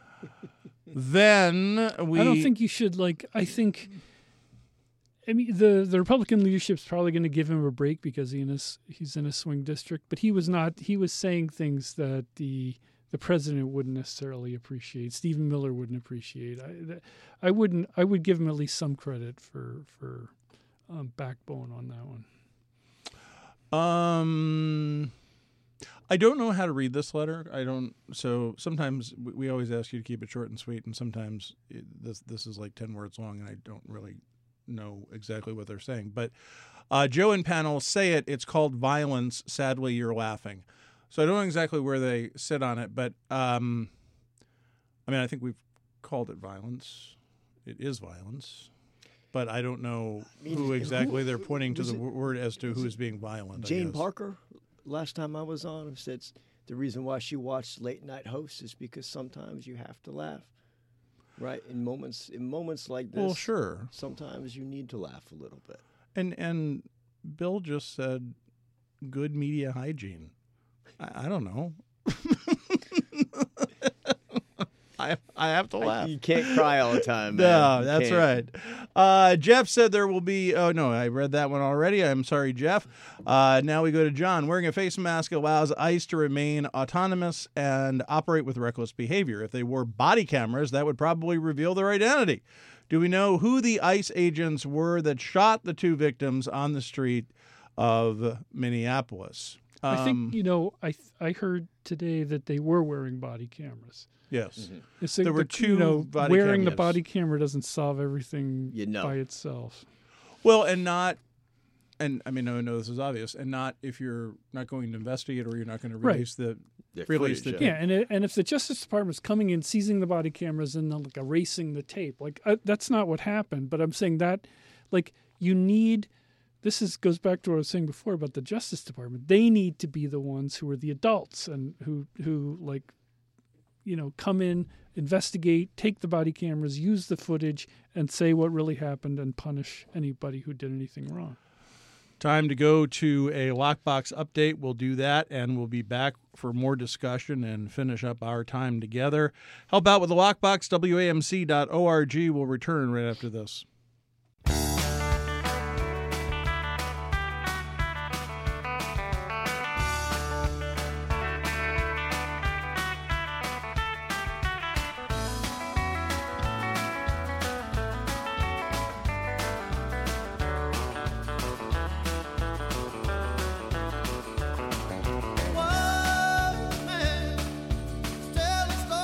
Then we... I don't think you should, like, I think... I mean, the, the Republican leadership's probably going to give him a break because he in a, he's in a swing district, but he was not. He was saying things that the the president wouldn't necessarily appreciate. Stephen Miller wouldn't appreciate. I, I wouldn't. I would give him at least some credit for for um, backbone on that one. Um, I don't know how to read this letter. I don't. So sometimes we always ask you to keep it short and sweet, and sometimes it, this this is like ten words long, and I don't really know exactly what they're saying. But uh, Joe and panel say it. It's called violence. Sadly, you're laughing. So I don't know exactly where they sit on it, but um, I mean, I think we've called it violence. It is violence. But I don't know I mean, who exactly who, they're pointing to the it, word as to who is being violent. Jane Parker, last time I was on, said the reason why she watched late night hosts is because sometimes you have to laugh. Right, in moments in moments like this. Well, sure. Sometimes you need to laugh a little bit. And and Bill just said, "Good media hygiene." I, I don't know. I I have to laugh. You can't cry all the time, man. No, you that's can't. right. Uh, Jeff said there will be. Oh no, I read that one already. I'm sorry, Jeff. Uh, now we go to John. Wearing a face mask allows ICE to remain autonomous and operate with reckless behavior. If they wore body cameras, that would probably reveal their identity. Do we know who the ICE agents were that shot the two victims on the street of Minneapolis? Um, I think you know. I I heard today that they were wearing body cameras. Yes. Mm-hmm. So there the, were two you know, body wearing cameras. the body camera doesn't solve everything you know. by itself. Well, and not, and I mean, I know this is obvious, and not if you're not going to investigate or you're not going to release right. the, the release footage, the yeah, and it, and if the Justice Department's coming in, seizing the body cameras and then like erasing the tape, like uh, that's not what happened. But I'm saying that, like, you need. This is goes back to what I was saying before about the Justice Department. They need to be the ones who are the adults and who who like, you know, come in, investigate, take the body cameras, use the footage, and say what really happened and punish anybody who did anything wrong. Time to go to a Lockbox update. We'll do that, and we'll be back for more discussion and finish up our time together. Help out with the Lockbox, W A M C dot org. We'll return right after this. One man tell a story.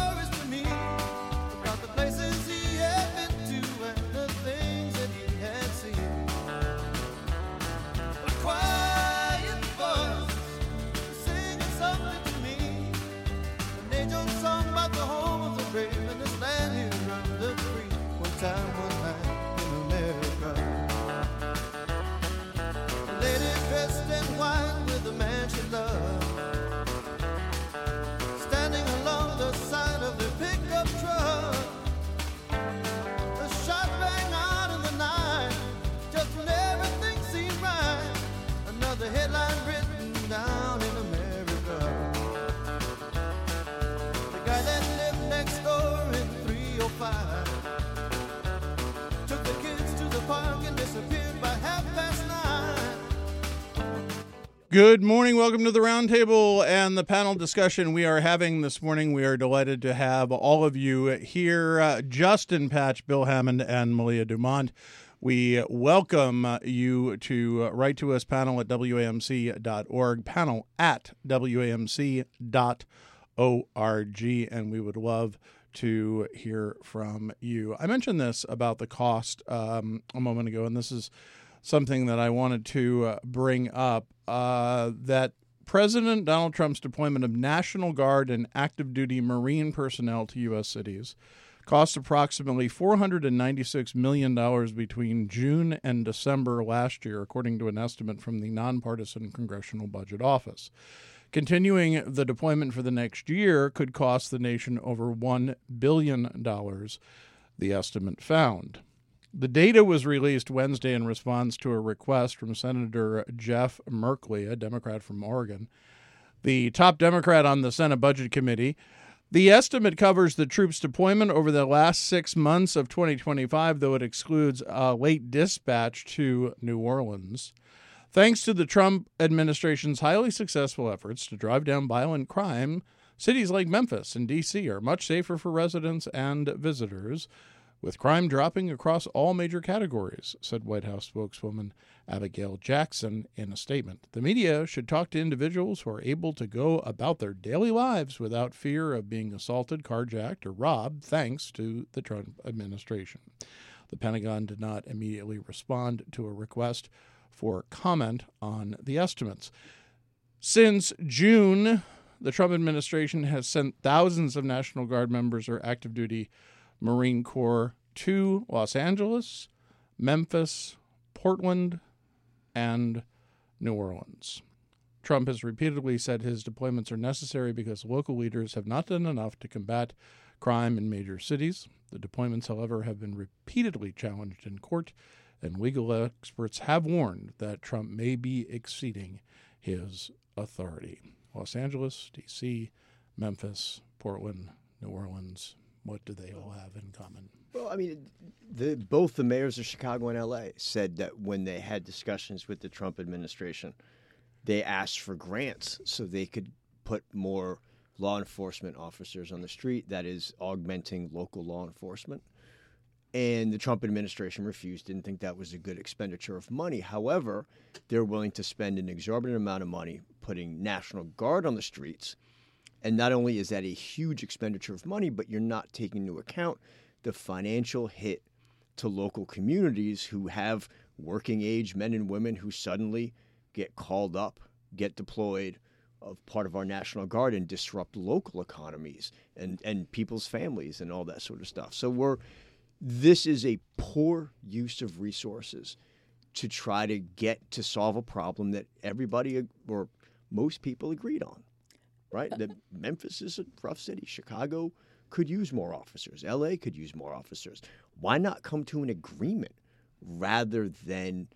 Good morning. Welcome to the Roundtable and the panel discussion we are having this morning. We are delighted to have all of you here, uh, Justin Patch, Bill Hammond, and Malia Dumont. We welcome you to write to us, panel at W A M C dot org, panel at W A M C dot org, and we would love to hear from you. I mentioned this about the cost um, a moment ago, and this is something that I wanted to uh, bring up, uh, that President Donald Trump's deployment of National Guard and active duty Marine personnel to U S cities cost approximately four hundred ninety-six million dollars between June and December last year, according to an estimate from the Nonpartisan Congressional Budget Office. Continuing the deployment for the next year could cost the nation over one billion dollars, the estimate found. The data was released Wednesday in response to a request from Senator Jeff Merkley, a Democrat from Oregon, the top Democrat on the Senate Budget Committee. The estimate covers the troops' deployment over the last six months of twenty twenty-five, though it excludes a late dispatch to New Orleans. Thanks to the Trump administration's highly successful efforts to drive down violent crime, cities like Memphis and D C are much safer for residents and visitors, with crime dropping across all major categories, said White House spokeswoman Abigail Jackson in a statement. The media should talk to individuals who are able to go about their daily lives without fear of being assaulted, carjacked, or robbed, thanks to the Trump administration. The Pentagon did not immediately respond to a request for comment on the estimates. Since June, the Trump administration has sent thousands of National Guard members or active duty Marine Corps to Los Angeles, Memphis, Portland, and New Orleans. Trump has repeatedly said his deployments are necessary because local leaders have not done enough to combat crime in major cities. The deployments, however, have been repeatedly challenged in court, and legal experts have warned that Trump may be exceeding his authority. Los Angeles, D C, Memphis, Portland, New Orleans. What do they all have in common? Well, I mean, the, both the mayors of Chicago and L A said that when they had discussions with the Trump administration, they asked for grants so they could put more law enforcement officers on the street, that is, augmenting local law enforcement. And the Trump administration refused, didn't think that was a good expenditure of money. However, they're willing to spend an exorbitant amount of money putting National Guard on the streets. And not only is that a huge expenditure of money, but you're not taking into account the financial hit to local communities who have working age men and women who suddenly get called up, get deployed of part of our National Guard and disrupt local economies and, and people's families and all that sort of stuff. So we're this is a poor use of resources to try to get to solve a problem that everybody or most people agreed on. Right? That Memphis is a rough city. Chicago could use more officers. L A could use more officers. Why not come to an agreement rather than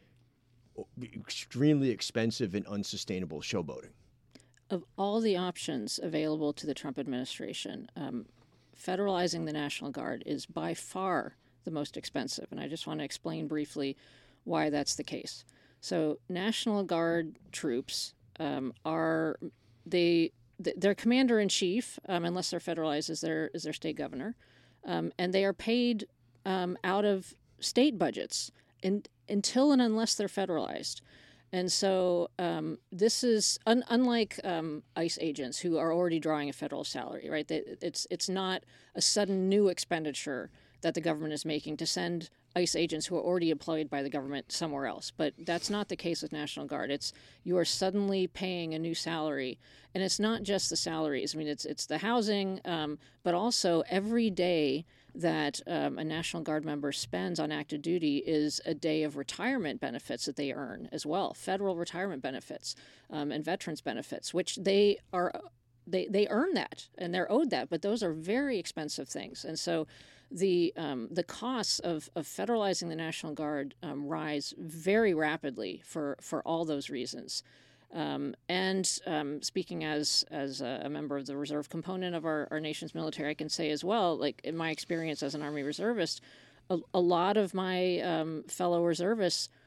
extremely expensive and unsustainable showboating? Of all the options available to the Trump administration, um, federalizing the National Guard is by far the most expensive. And I just want to explain briefly why that's the case. So National Guard troops um, are, they... their commander-in-chief, um, unless they're federalized, is their is their state governor, um, and they are paid um, out of state budgets in, until and unless they're federalized. And so um, this is un- unlike um, ICE agents who are already drawing a federal salary, right? They, it's it's not a sudden new expenditure that the government is making to send ICE agents who are already employed by the government somewhere else. But that's not the case with National Guard. It's you are suddenly paying a new salary, and it's not just the salaries. I mean, it's it's the housing, um, but also every day that um, a National Guard member spends on active duty is a day of retirement benefits that they earn as well, federal retirement benefits um, and veterans benefits, which they are they they earn that and they're owed that, but those are very expensive things, and so. The um, the costs of, of federalizing the National Guard um, rise very rapidly for, for all those reasons. Um, and um, speaking as as a, a member of the reserve component of our, our nation's military, I can say as well, like in my experience as an Army reservist, a, a lot of my um, fellow reservists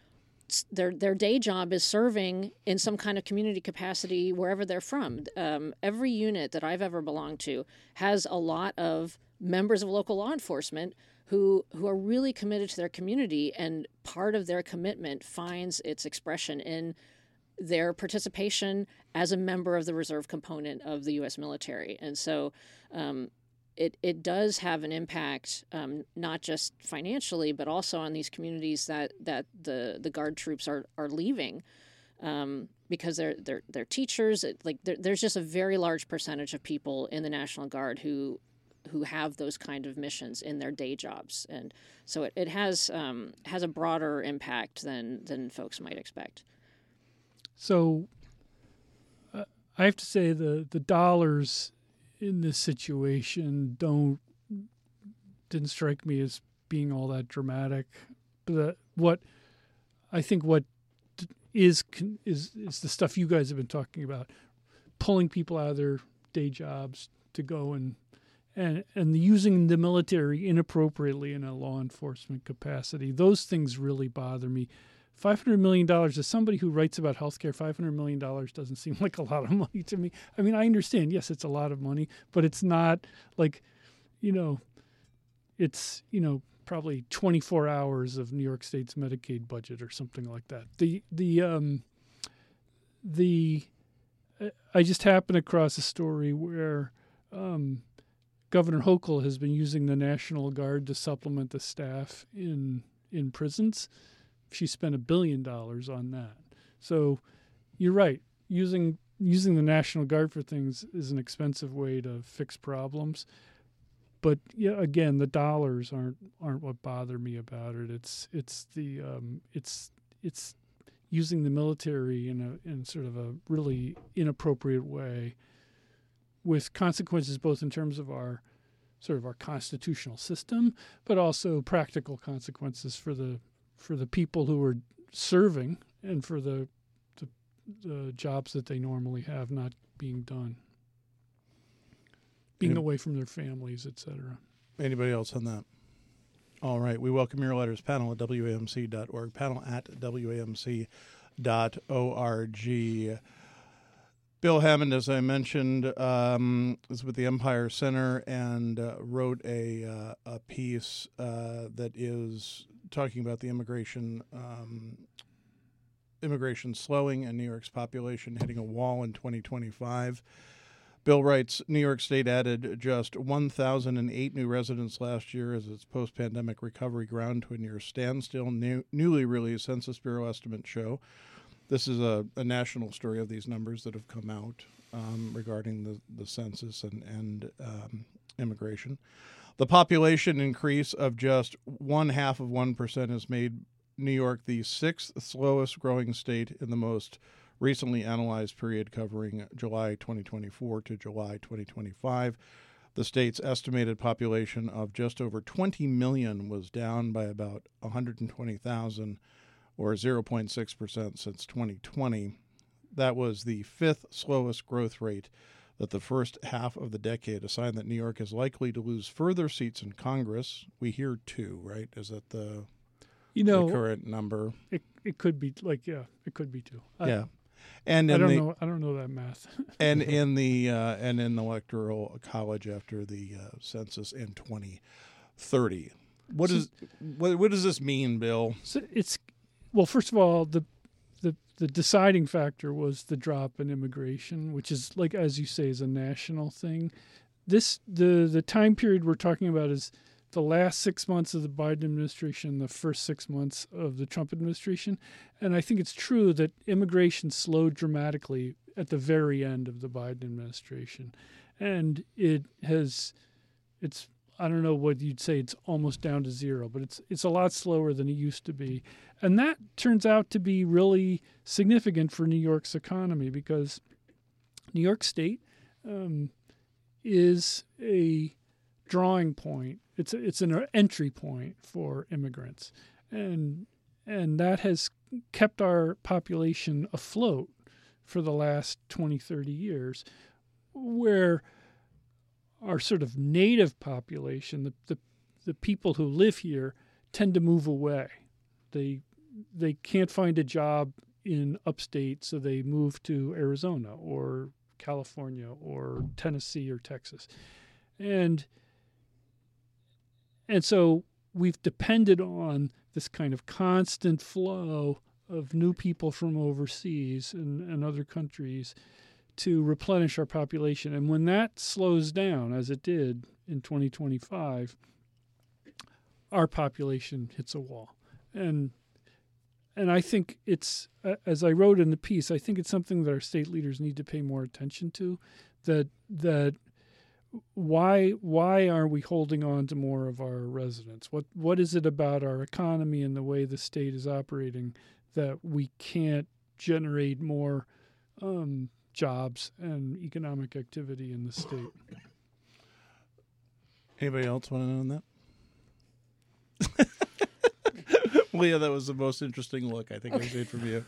their their day job is serving in some kind of community capacity wherever they're from. Um, every unit that I've ever belonged to has a lot of members of local law enforcement who who are really committed to their community, and part of their commitment finds its expression in their participation as a member of the reserve component of the U S military. And so um, it it does have an impact, um, not just financially, but also on these communities that, that the, the Guard troops are are leaving, um, because they're they're they're teachers. It, like there, there's just a very large percentage of people in the National Guard who who have those kind of missions in their day jobs, and so it, it has um, has a broader impact than than folks might expect. So uh, I have to say the the dollars in this situation don't didn't strike me as being all that dramatic. But what I think what is is is the stuff you guys have been talking about, pulling people out of their day jobs to go and and and using the military inappropriately in a law enforcement capacity. Those things really bother me. five hundred million dollars, as somebody who writes about healthcare, five hundred million dollars doesn't seem like a lot of money to me. I mean, I understand, yes, it's a lot of money, but it's not like, you know, it's, you know, probably twenty-four hours of New York State's Medicaid budget or something like that. The, the, um, the, I just happened across a story where, um, Governor Hochul has been using the National Guard to supplement the staff in in prisons. She spent a billion dollars on that. So you're right. Using using the National Guard for things is an expensive way to fix problems. But yeah, again, the dollars aren't aren't what bother me about it. It's it's the um, it's it's using the military in a in sort of a really inappropriate way, with consequences both in terms of our sort of our constitutional system, but also practical consequences for the for the people who are serving and for the, the the jobs that they normally have not being done, being Any, away from their families, et cetera. Anybody else on that? All right. We welcome your letters. Panel at W A M C dot org. Panel at W A M C dot org. Bill Hammond, as I mentioned, um, is with the Empire Center and uh, wrote a uh, a piece uh, that is talking about the immigration um, immigration slowing and New York's population hitting a wall in twenty twenty-five. Bill writes, New York State added just one thousand eight new residents last year as its post-pandemic recovery ground to a near standstill. New, newly released Census Bureau estimates show. This is a, a national story of these numbers that have come out um, regarding the, the census and, and um, immigration. The population increase of just one half of one percent has made New York the sixth slowest growing state in the most recently analyzed period covering July twenty twenty-four to July twenty twenty-five. The state's estimated population of just over twenty million was down by about one hundred twenty thousand, or zero point six percent since twenty twenty. That was the fifth slowest growth rate that the first half of the decade, a sign that New York is likely to lose further seats in Congress. We hear two, right? Is that the, you know, the current number? It it could be like, yeah, it could be two. I, yeah. And I in don't the, know. I don't know that math. and in the uh, and in the electoral college after the uh, census in twenty thirty. What So- is what, what does this mean, Bill? So it's, well, first of all, the the the deciding factor was the drop in immigration, which is, like, as you say, is a national thing. This the the time period we're talking about is the last six months of the Biden administration, the first six months of the Trump administration, and I think it's true that immigration slowed dramatically at the very end of the Biden administration, and it has, it's, I don't know what you'd say, it's almost down to zero, but it's it's a lot slower than it used to be. And that turns out to be really significant for New York's economy, because New York State um, is a drawing point. It's a, it's an entry point for immigrants, and and that has kept our population afloat for the last twenty, thirty years, where our sort of native population, the, the the people who live here, tend to move away. They they can't find a job in upstate, so they move to Arizona or California or Tennessee or Texas. And and so we've depended on this kind of constant flow of new people from overseas and, and other countries to replenish our population. And when that slows down, as it did in twenty twenty-five, our population hits a wall. And and I think it's, as I wrote in the piece, I think it's something that our state leaders need to pay more attention to, that that why why are we holding on to more of our residents? What what is it about our economy and the way the state is operating that we can't generate more um, jobs and economic activity in the state? Anybody else want to know on that? Leah, that was the most interesting look I think okay. I've seen from you.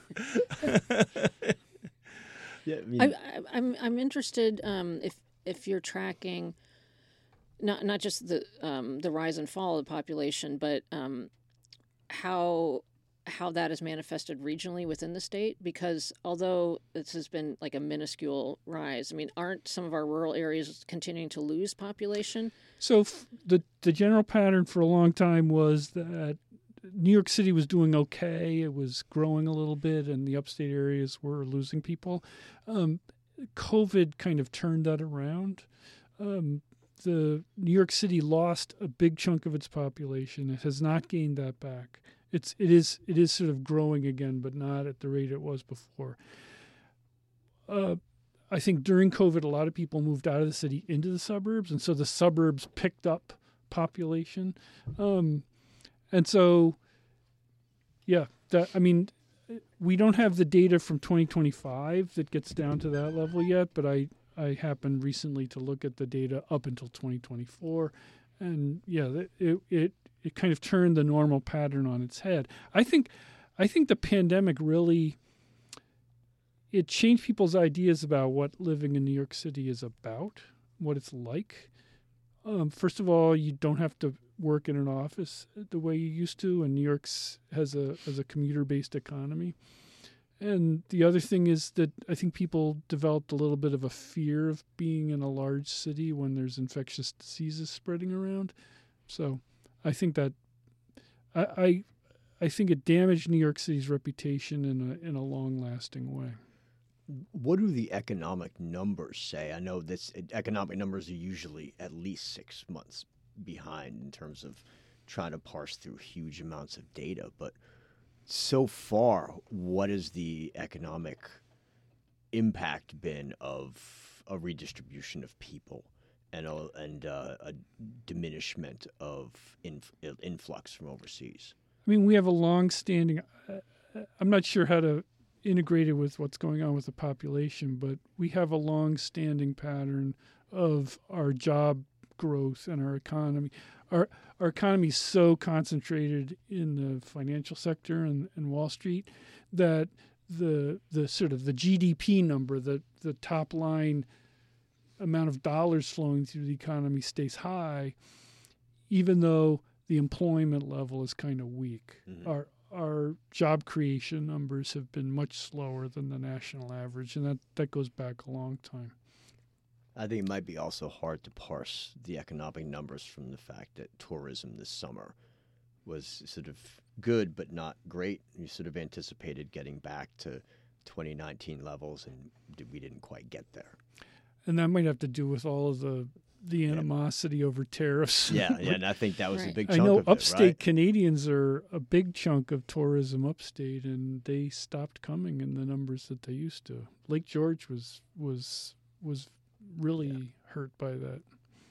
yeah, I mean, I, I, I'm I'm interested um, if if you're tracking not not just the um, the rise and fall of the population, but um, how how that is manifested regionally within the state. Because although this has been like a minuscule rise, I mean, aren't some of our rural areas continuing to lose population? So f- the the general pattern for a long time was that New York City was doing okay. It was growing a little bit, and the upstate areas were losing people. Um, COVID kind of turned that around. Um, the New York City lost a big chunk of its population. It has not gained that back. It's it is it is sort of growing again, but not at the rate it was before. Uh, I think during COVID, a lot of people moved out of the city into the suburbs, and so the suburbs picked up population. Um, And so, yeah, that, I mean, we don't have the data from twenty twenty-five that gets down to that level yet, but I, I happened recently to look at the data up until twenty twenty-four. And yeah, it, it, it kind of turned the normal pattern on its head. I think, I think the pandemic really, it changed people's ideas about what living in New York City is about, what it's like. Um, first of all, you don't have to work in an office the way you used to, and New York's has a has a commuter-based economy. And the other thing is that I think people developed a little bit of a fear of being in a large city when there's infectious diseases spreading around. So I think that I I, I think it damaged New York City's reputation in a in a long-lasting way. What do the economic numbers say? I know this economic numbers are usually at least six months behind in terms of trying to parse through huge amounts of data. But so far, what has the economic impact been of a redistribution of people and a, and uh, a diminishment of inf- influx from overseas? I mean, we have a long-standing. Uh, I'm not sure how to integrate it with what's going on with the population, but we have a long-standing pattern of our job growth and our economy. Our our economy is so concentrated in the financial sector and, and Wall Street that the the sort of the G D P number, the the top line amount of dollars flowing through the economy stays high, even though the employment level is kind of weak. Mm-hmm. Our our job creation numbers have been much slower than the national average, and that, that goes back a long time. I think it might be also hard to parse the economic numbers from the fact that tourism this summer was sort of good but not great. You sort of anticipated getting back to twenty nineteen levels, and we didn't quite get there. And that might have to do with all of the the animosity yeah. over tariffs. Yeah, yeah, and I think that was right. a big chunk I know of upstate it, right? Canadians are a big chunk of tourism upstate, and they stopped coming in the numbers that they used to. Lake George was was was really yeah. hurt by that.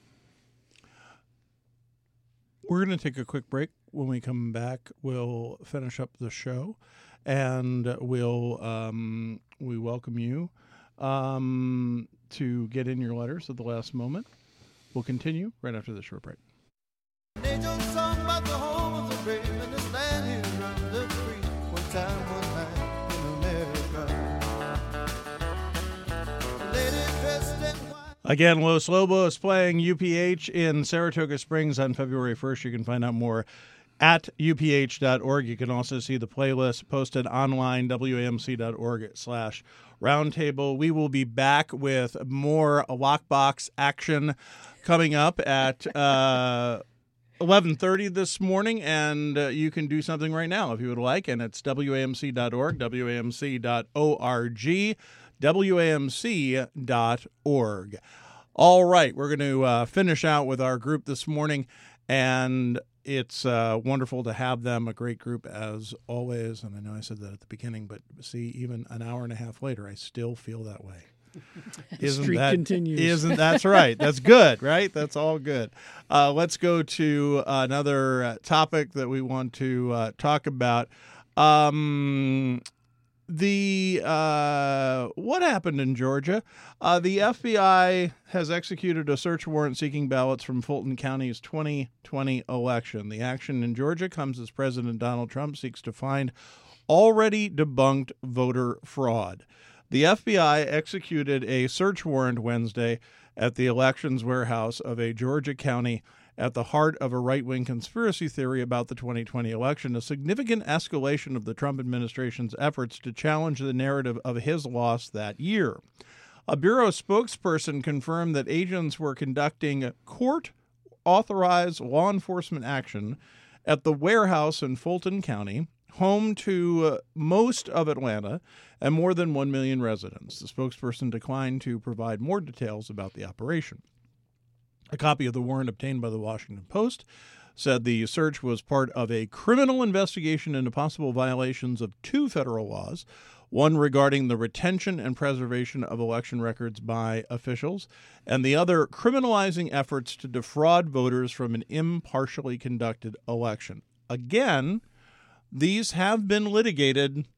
We're going to take a quick break. When we come back, we'll finish up the show, and we'll um, we welcome you um, to get in your letters at the last moment. We'll continue right after this short break. Angel song about the home of the brave and this land here under free. One time, one night in America. Lady dressed in white. Again, Los Lobos playing U P H in Saratoga Springs on February first. You can find out more at U P H dot org. You can also see the playlist posted online, W A M C dot org slash roundtable. We will be back with more Lockbox action coming up at uh, eleven thirty this morning, and uh, you can do something right now if you would like, and it's W A M C dot org, W A M C dot org, W A M C dot org. All right, we're going to uh, finish out with our group this morning, and it's uh, wonderful to have them, a great group as always, and I know I said that at the beginning, but see, even an hour and a half later, I still feel that way. Isn't Streak that, continues. Isn't that's right? That's good, right? That's all good. Uh, let's go to another uh, topic that we want to uh, talk about. Um, the uh, what happened in Georgia? Uh, the F B I has executed a search warrant seeking ballots from Fulton County's twenty twenty election. The action in Georgia comes as President Donald Trump seeks to find already debunked voter fraud. The F B I executed a search warrant Wednesday at the elections warehouse of a Georgia county at the heart of a right-wing conspiracy theory about the twenty twenty election, a significant escalation of the Trump administration's efforts to challenge the narrative of his loss that year. A Bureau spokesperson confirmed that agents were conducting court-authorized law enforcement action at the warehouse in Fulton County, home to uh, most of Atlanta and more than one million residents. The spokesperson declined to provide more details about the operation. A copy of the warrant obtained by the Washington Post said the search was part of a criminal investigation into possible violations of two federal laws, one regarding the retention and preservation of election records by officials, and the other criminalizing efforts to defraud voters from an impartially conducted election. Again, these have been litigated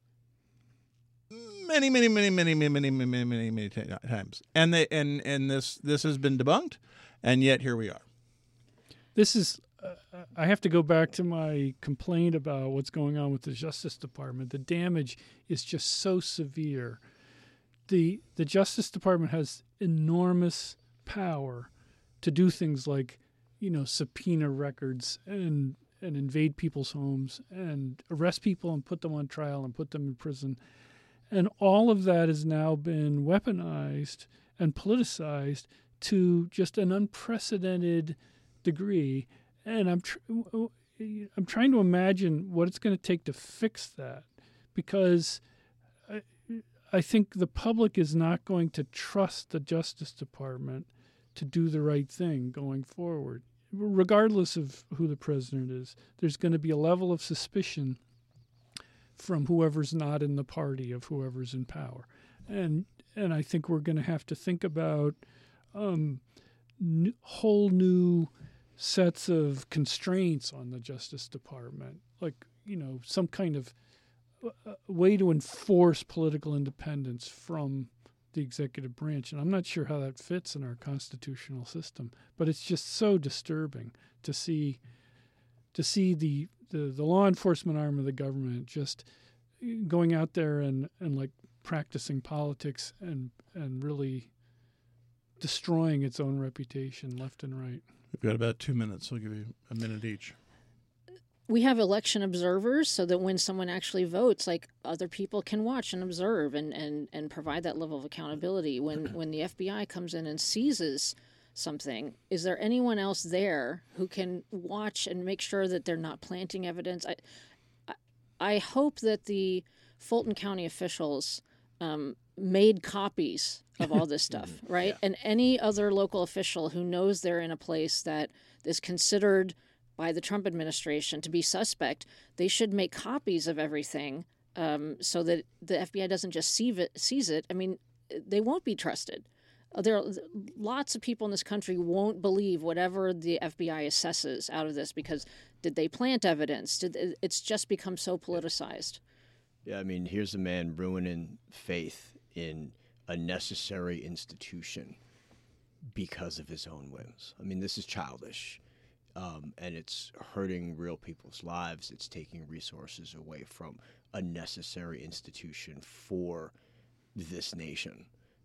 many, many, many, many, many, many, many, many, many times, and they and and this this has been debunked, and yet here we are. This is. Uh, I have to go back to my complaint about what's going on with the Justice Department. The damage is just so severe. the The Justice Department has enormous power to do things like, you know, subpoena records and. and invade people's homes and arrest people and put them on trial and put them in prison. And all of that has now been weaponized and politicized to just an unprecedented degree. And I'm tr- I'm trying to imagine what it's going to take to fix that, because I, I think the public is not going to trust the Justice Department to do the right thing going forward. Regardless of who the president is, there's going to be a level of suspicion from whoever's not in the party of whoever's in power. And and I think we're going to have to think about um, n- whole new sets of constraints on the Justice Department, like, you know, some kind of uh, way to enforce political independence from the executive branch. And I'm not sure how that fits in our constitutional system, but it's just so disturbing to see to see the, the, the law enforcement arm of the government just going out there and, and like practicing politics and and really destroying its own reputation left and right. We've got about two minutes. I'll give you a minute each. We have election observers so that when someone actually votes, like, other people can watch and observe and, and, and provide that level of accountability. When when the F B I comes in and seizes something, is there anyone else there who can watch and make sure that they're not planting evidence? I I, I hope that the Fulton County officials um, made copies of all this stuff, right? Yeah. And any other local official who knows they're in a place that is considered by the Trump administration to be suspect, they should make copies of everything um, so that the F B I doesn't just seize it, seize it. I mean, they won't be trusted. There are lots of people in this country won't believe whatever the F B I assesses out of this because did they plant evidence? Did it's just become so politicized? Yeah, I mean, here's a man ruining faith in a necessary institution because of his own whims. I mean, this is childish. Um, and it's hurting real people's lives. It's taking resources away from a necessary institution for this nation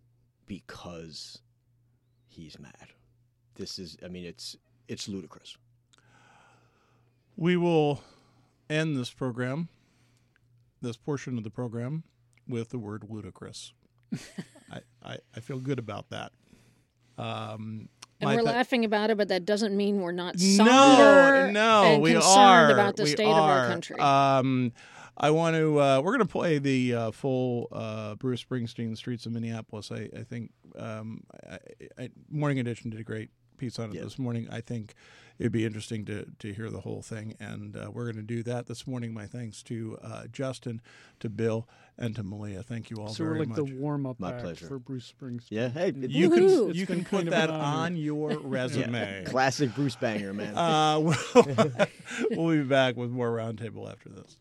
because he's mad. This is, I mean, it's it's ludicrous. We will end this program, this portion of the program, with the word ludicrous. I, I, I feel good about that. Um, and my we're th- laughing about it, but that doesn't mean we're not no, somber no, and we concerned are about the we state are. of our country. Um, I want to. Uh, we're going to play the uh, full uh, Bruce Springsteen "Streets of Minneapolis." I, I think um, I, I, Morning Edition did a great piece on it Yes. this morning. I think it'd be interesting to to hear the whole thing, and uh, we're going to do that this morning. My thanks to uh, Justin, to Bill, and to Malia. Thank you all So very we're like much. the warm-up My act pleasure. for Bruce Springsteen. Yeah, hey, it- you Woohoo! can It's you been can kind put of an that honor. on your resume. classic Bruce banger, man. Uh, we'll, we'll be back with more Roundtable after this.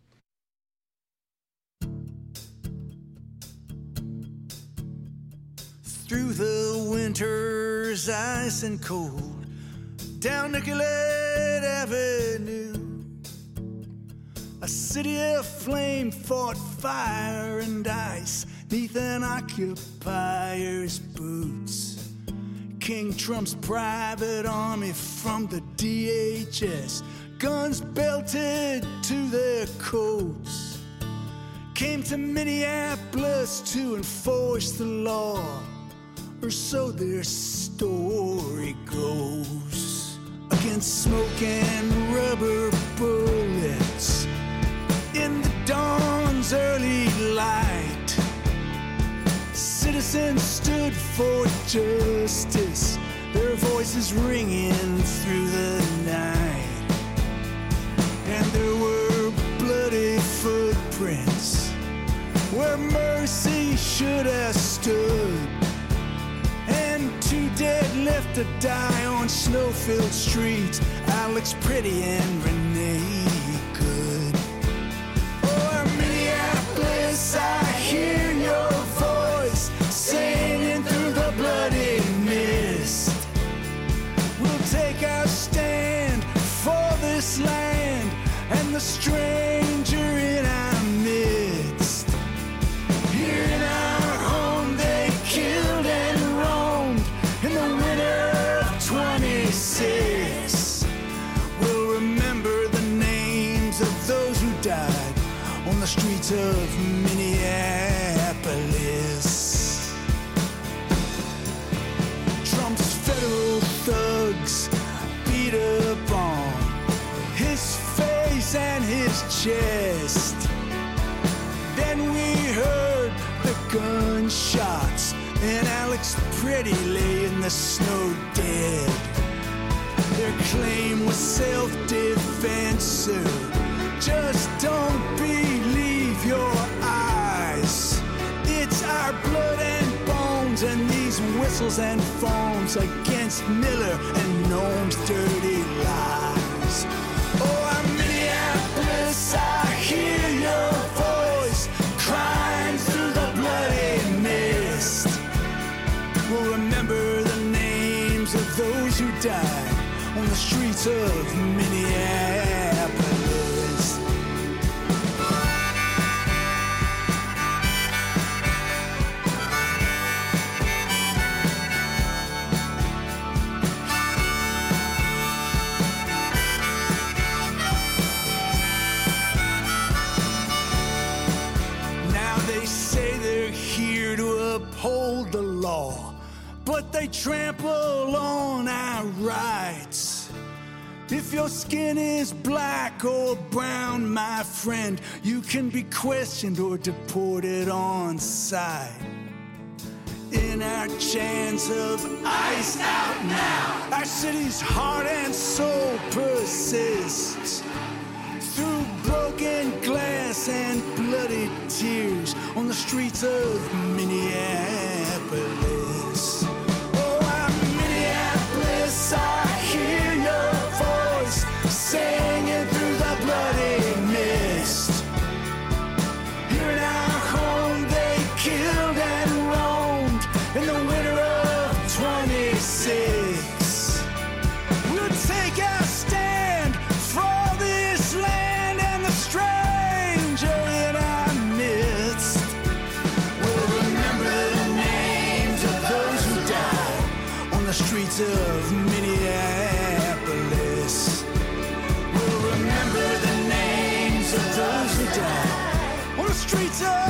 Through the winter's ice and cold, down Nicollet Avenue, a city of flame fought fire and ice neath an occupier's boots. King Trump's private army from the D H S, guns belted to their coats, came to Minneapolis to enforce the law, or so their story goes. Against smoke and rubber bullets in the dawn's early light, citizens stood for justice, their voices ringing through the night. And there were bloody footprints where mercy should have stood, and two dead left to die on snow-filled streets, Alex Pretty and Renee Good. Oh, Minneapolis, I hear your voice singing through the bloody mist. We'll take our stand for this land and the stranger in our midst. Here in our home they killed and roamed in the winter of twenty-six. We'll remember the names of those who died on the streets of Minneapolis. Trump's federal thugs beat up on his face and his chest. Then we heard the gunshots and Alex Pretty lay in the snow dead. Their claim was self-defense, sir. Just don't believe your eyes. It's our blood and bones and these whistles and phones against Miller and Noam's dirty lies. Oh, I'm Minneapolis, I hear your voice crying through the bloody mist. We'll remember the names of those who died on the streets of Minneapolis. Now they say they're here to uphold the law, but they trample on our rights. If your skin is black or brown, my friend, you can be questioned or deported on sight. In our chance of ice out now, our city's heart and soul persists. Through broken glass and bloody tears on the streets of Minneapolis. Oh, I'm Minneapolis, I hear your voice singing through the bloody mist. Here in our home they killed and roamed in the winter of twenty-six. We'll take our stand for this land and the stranger in our midst. We'll remember the names streets of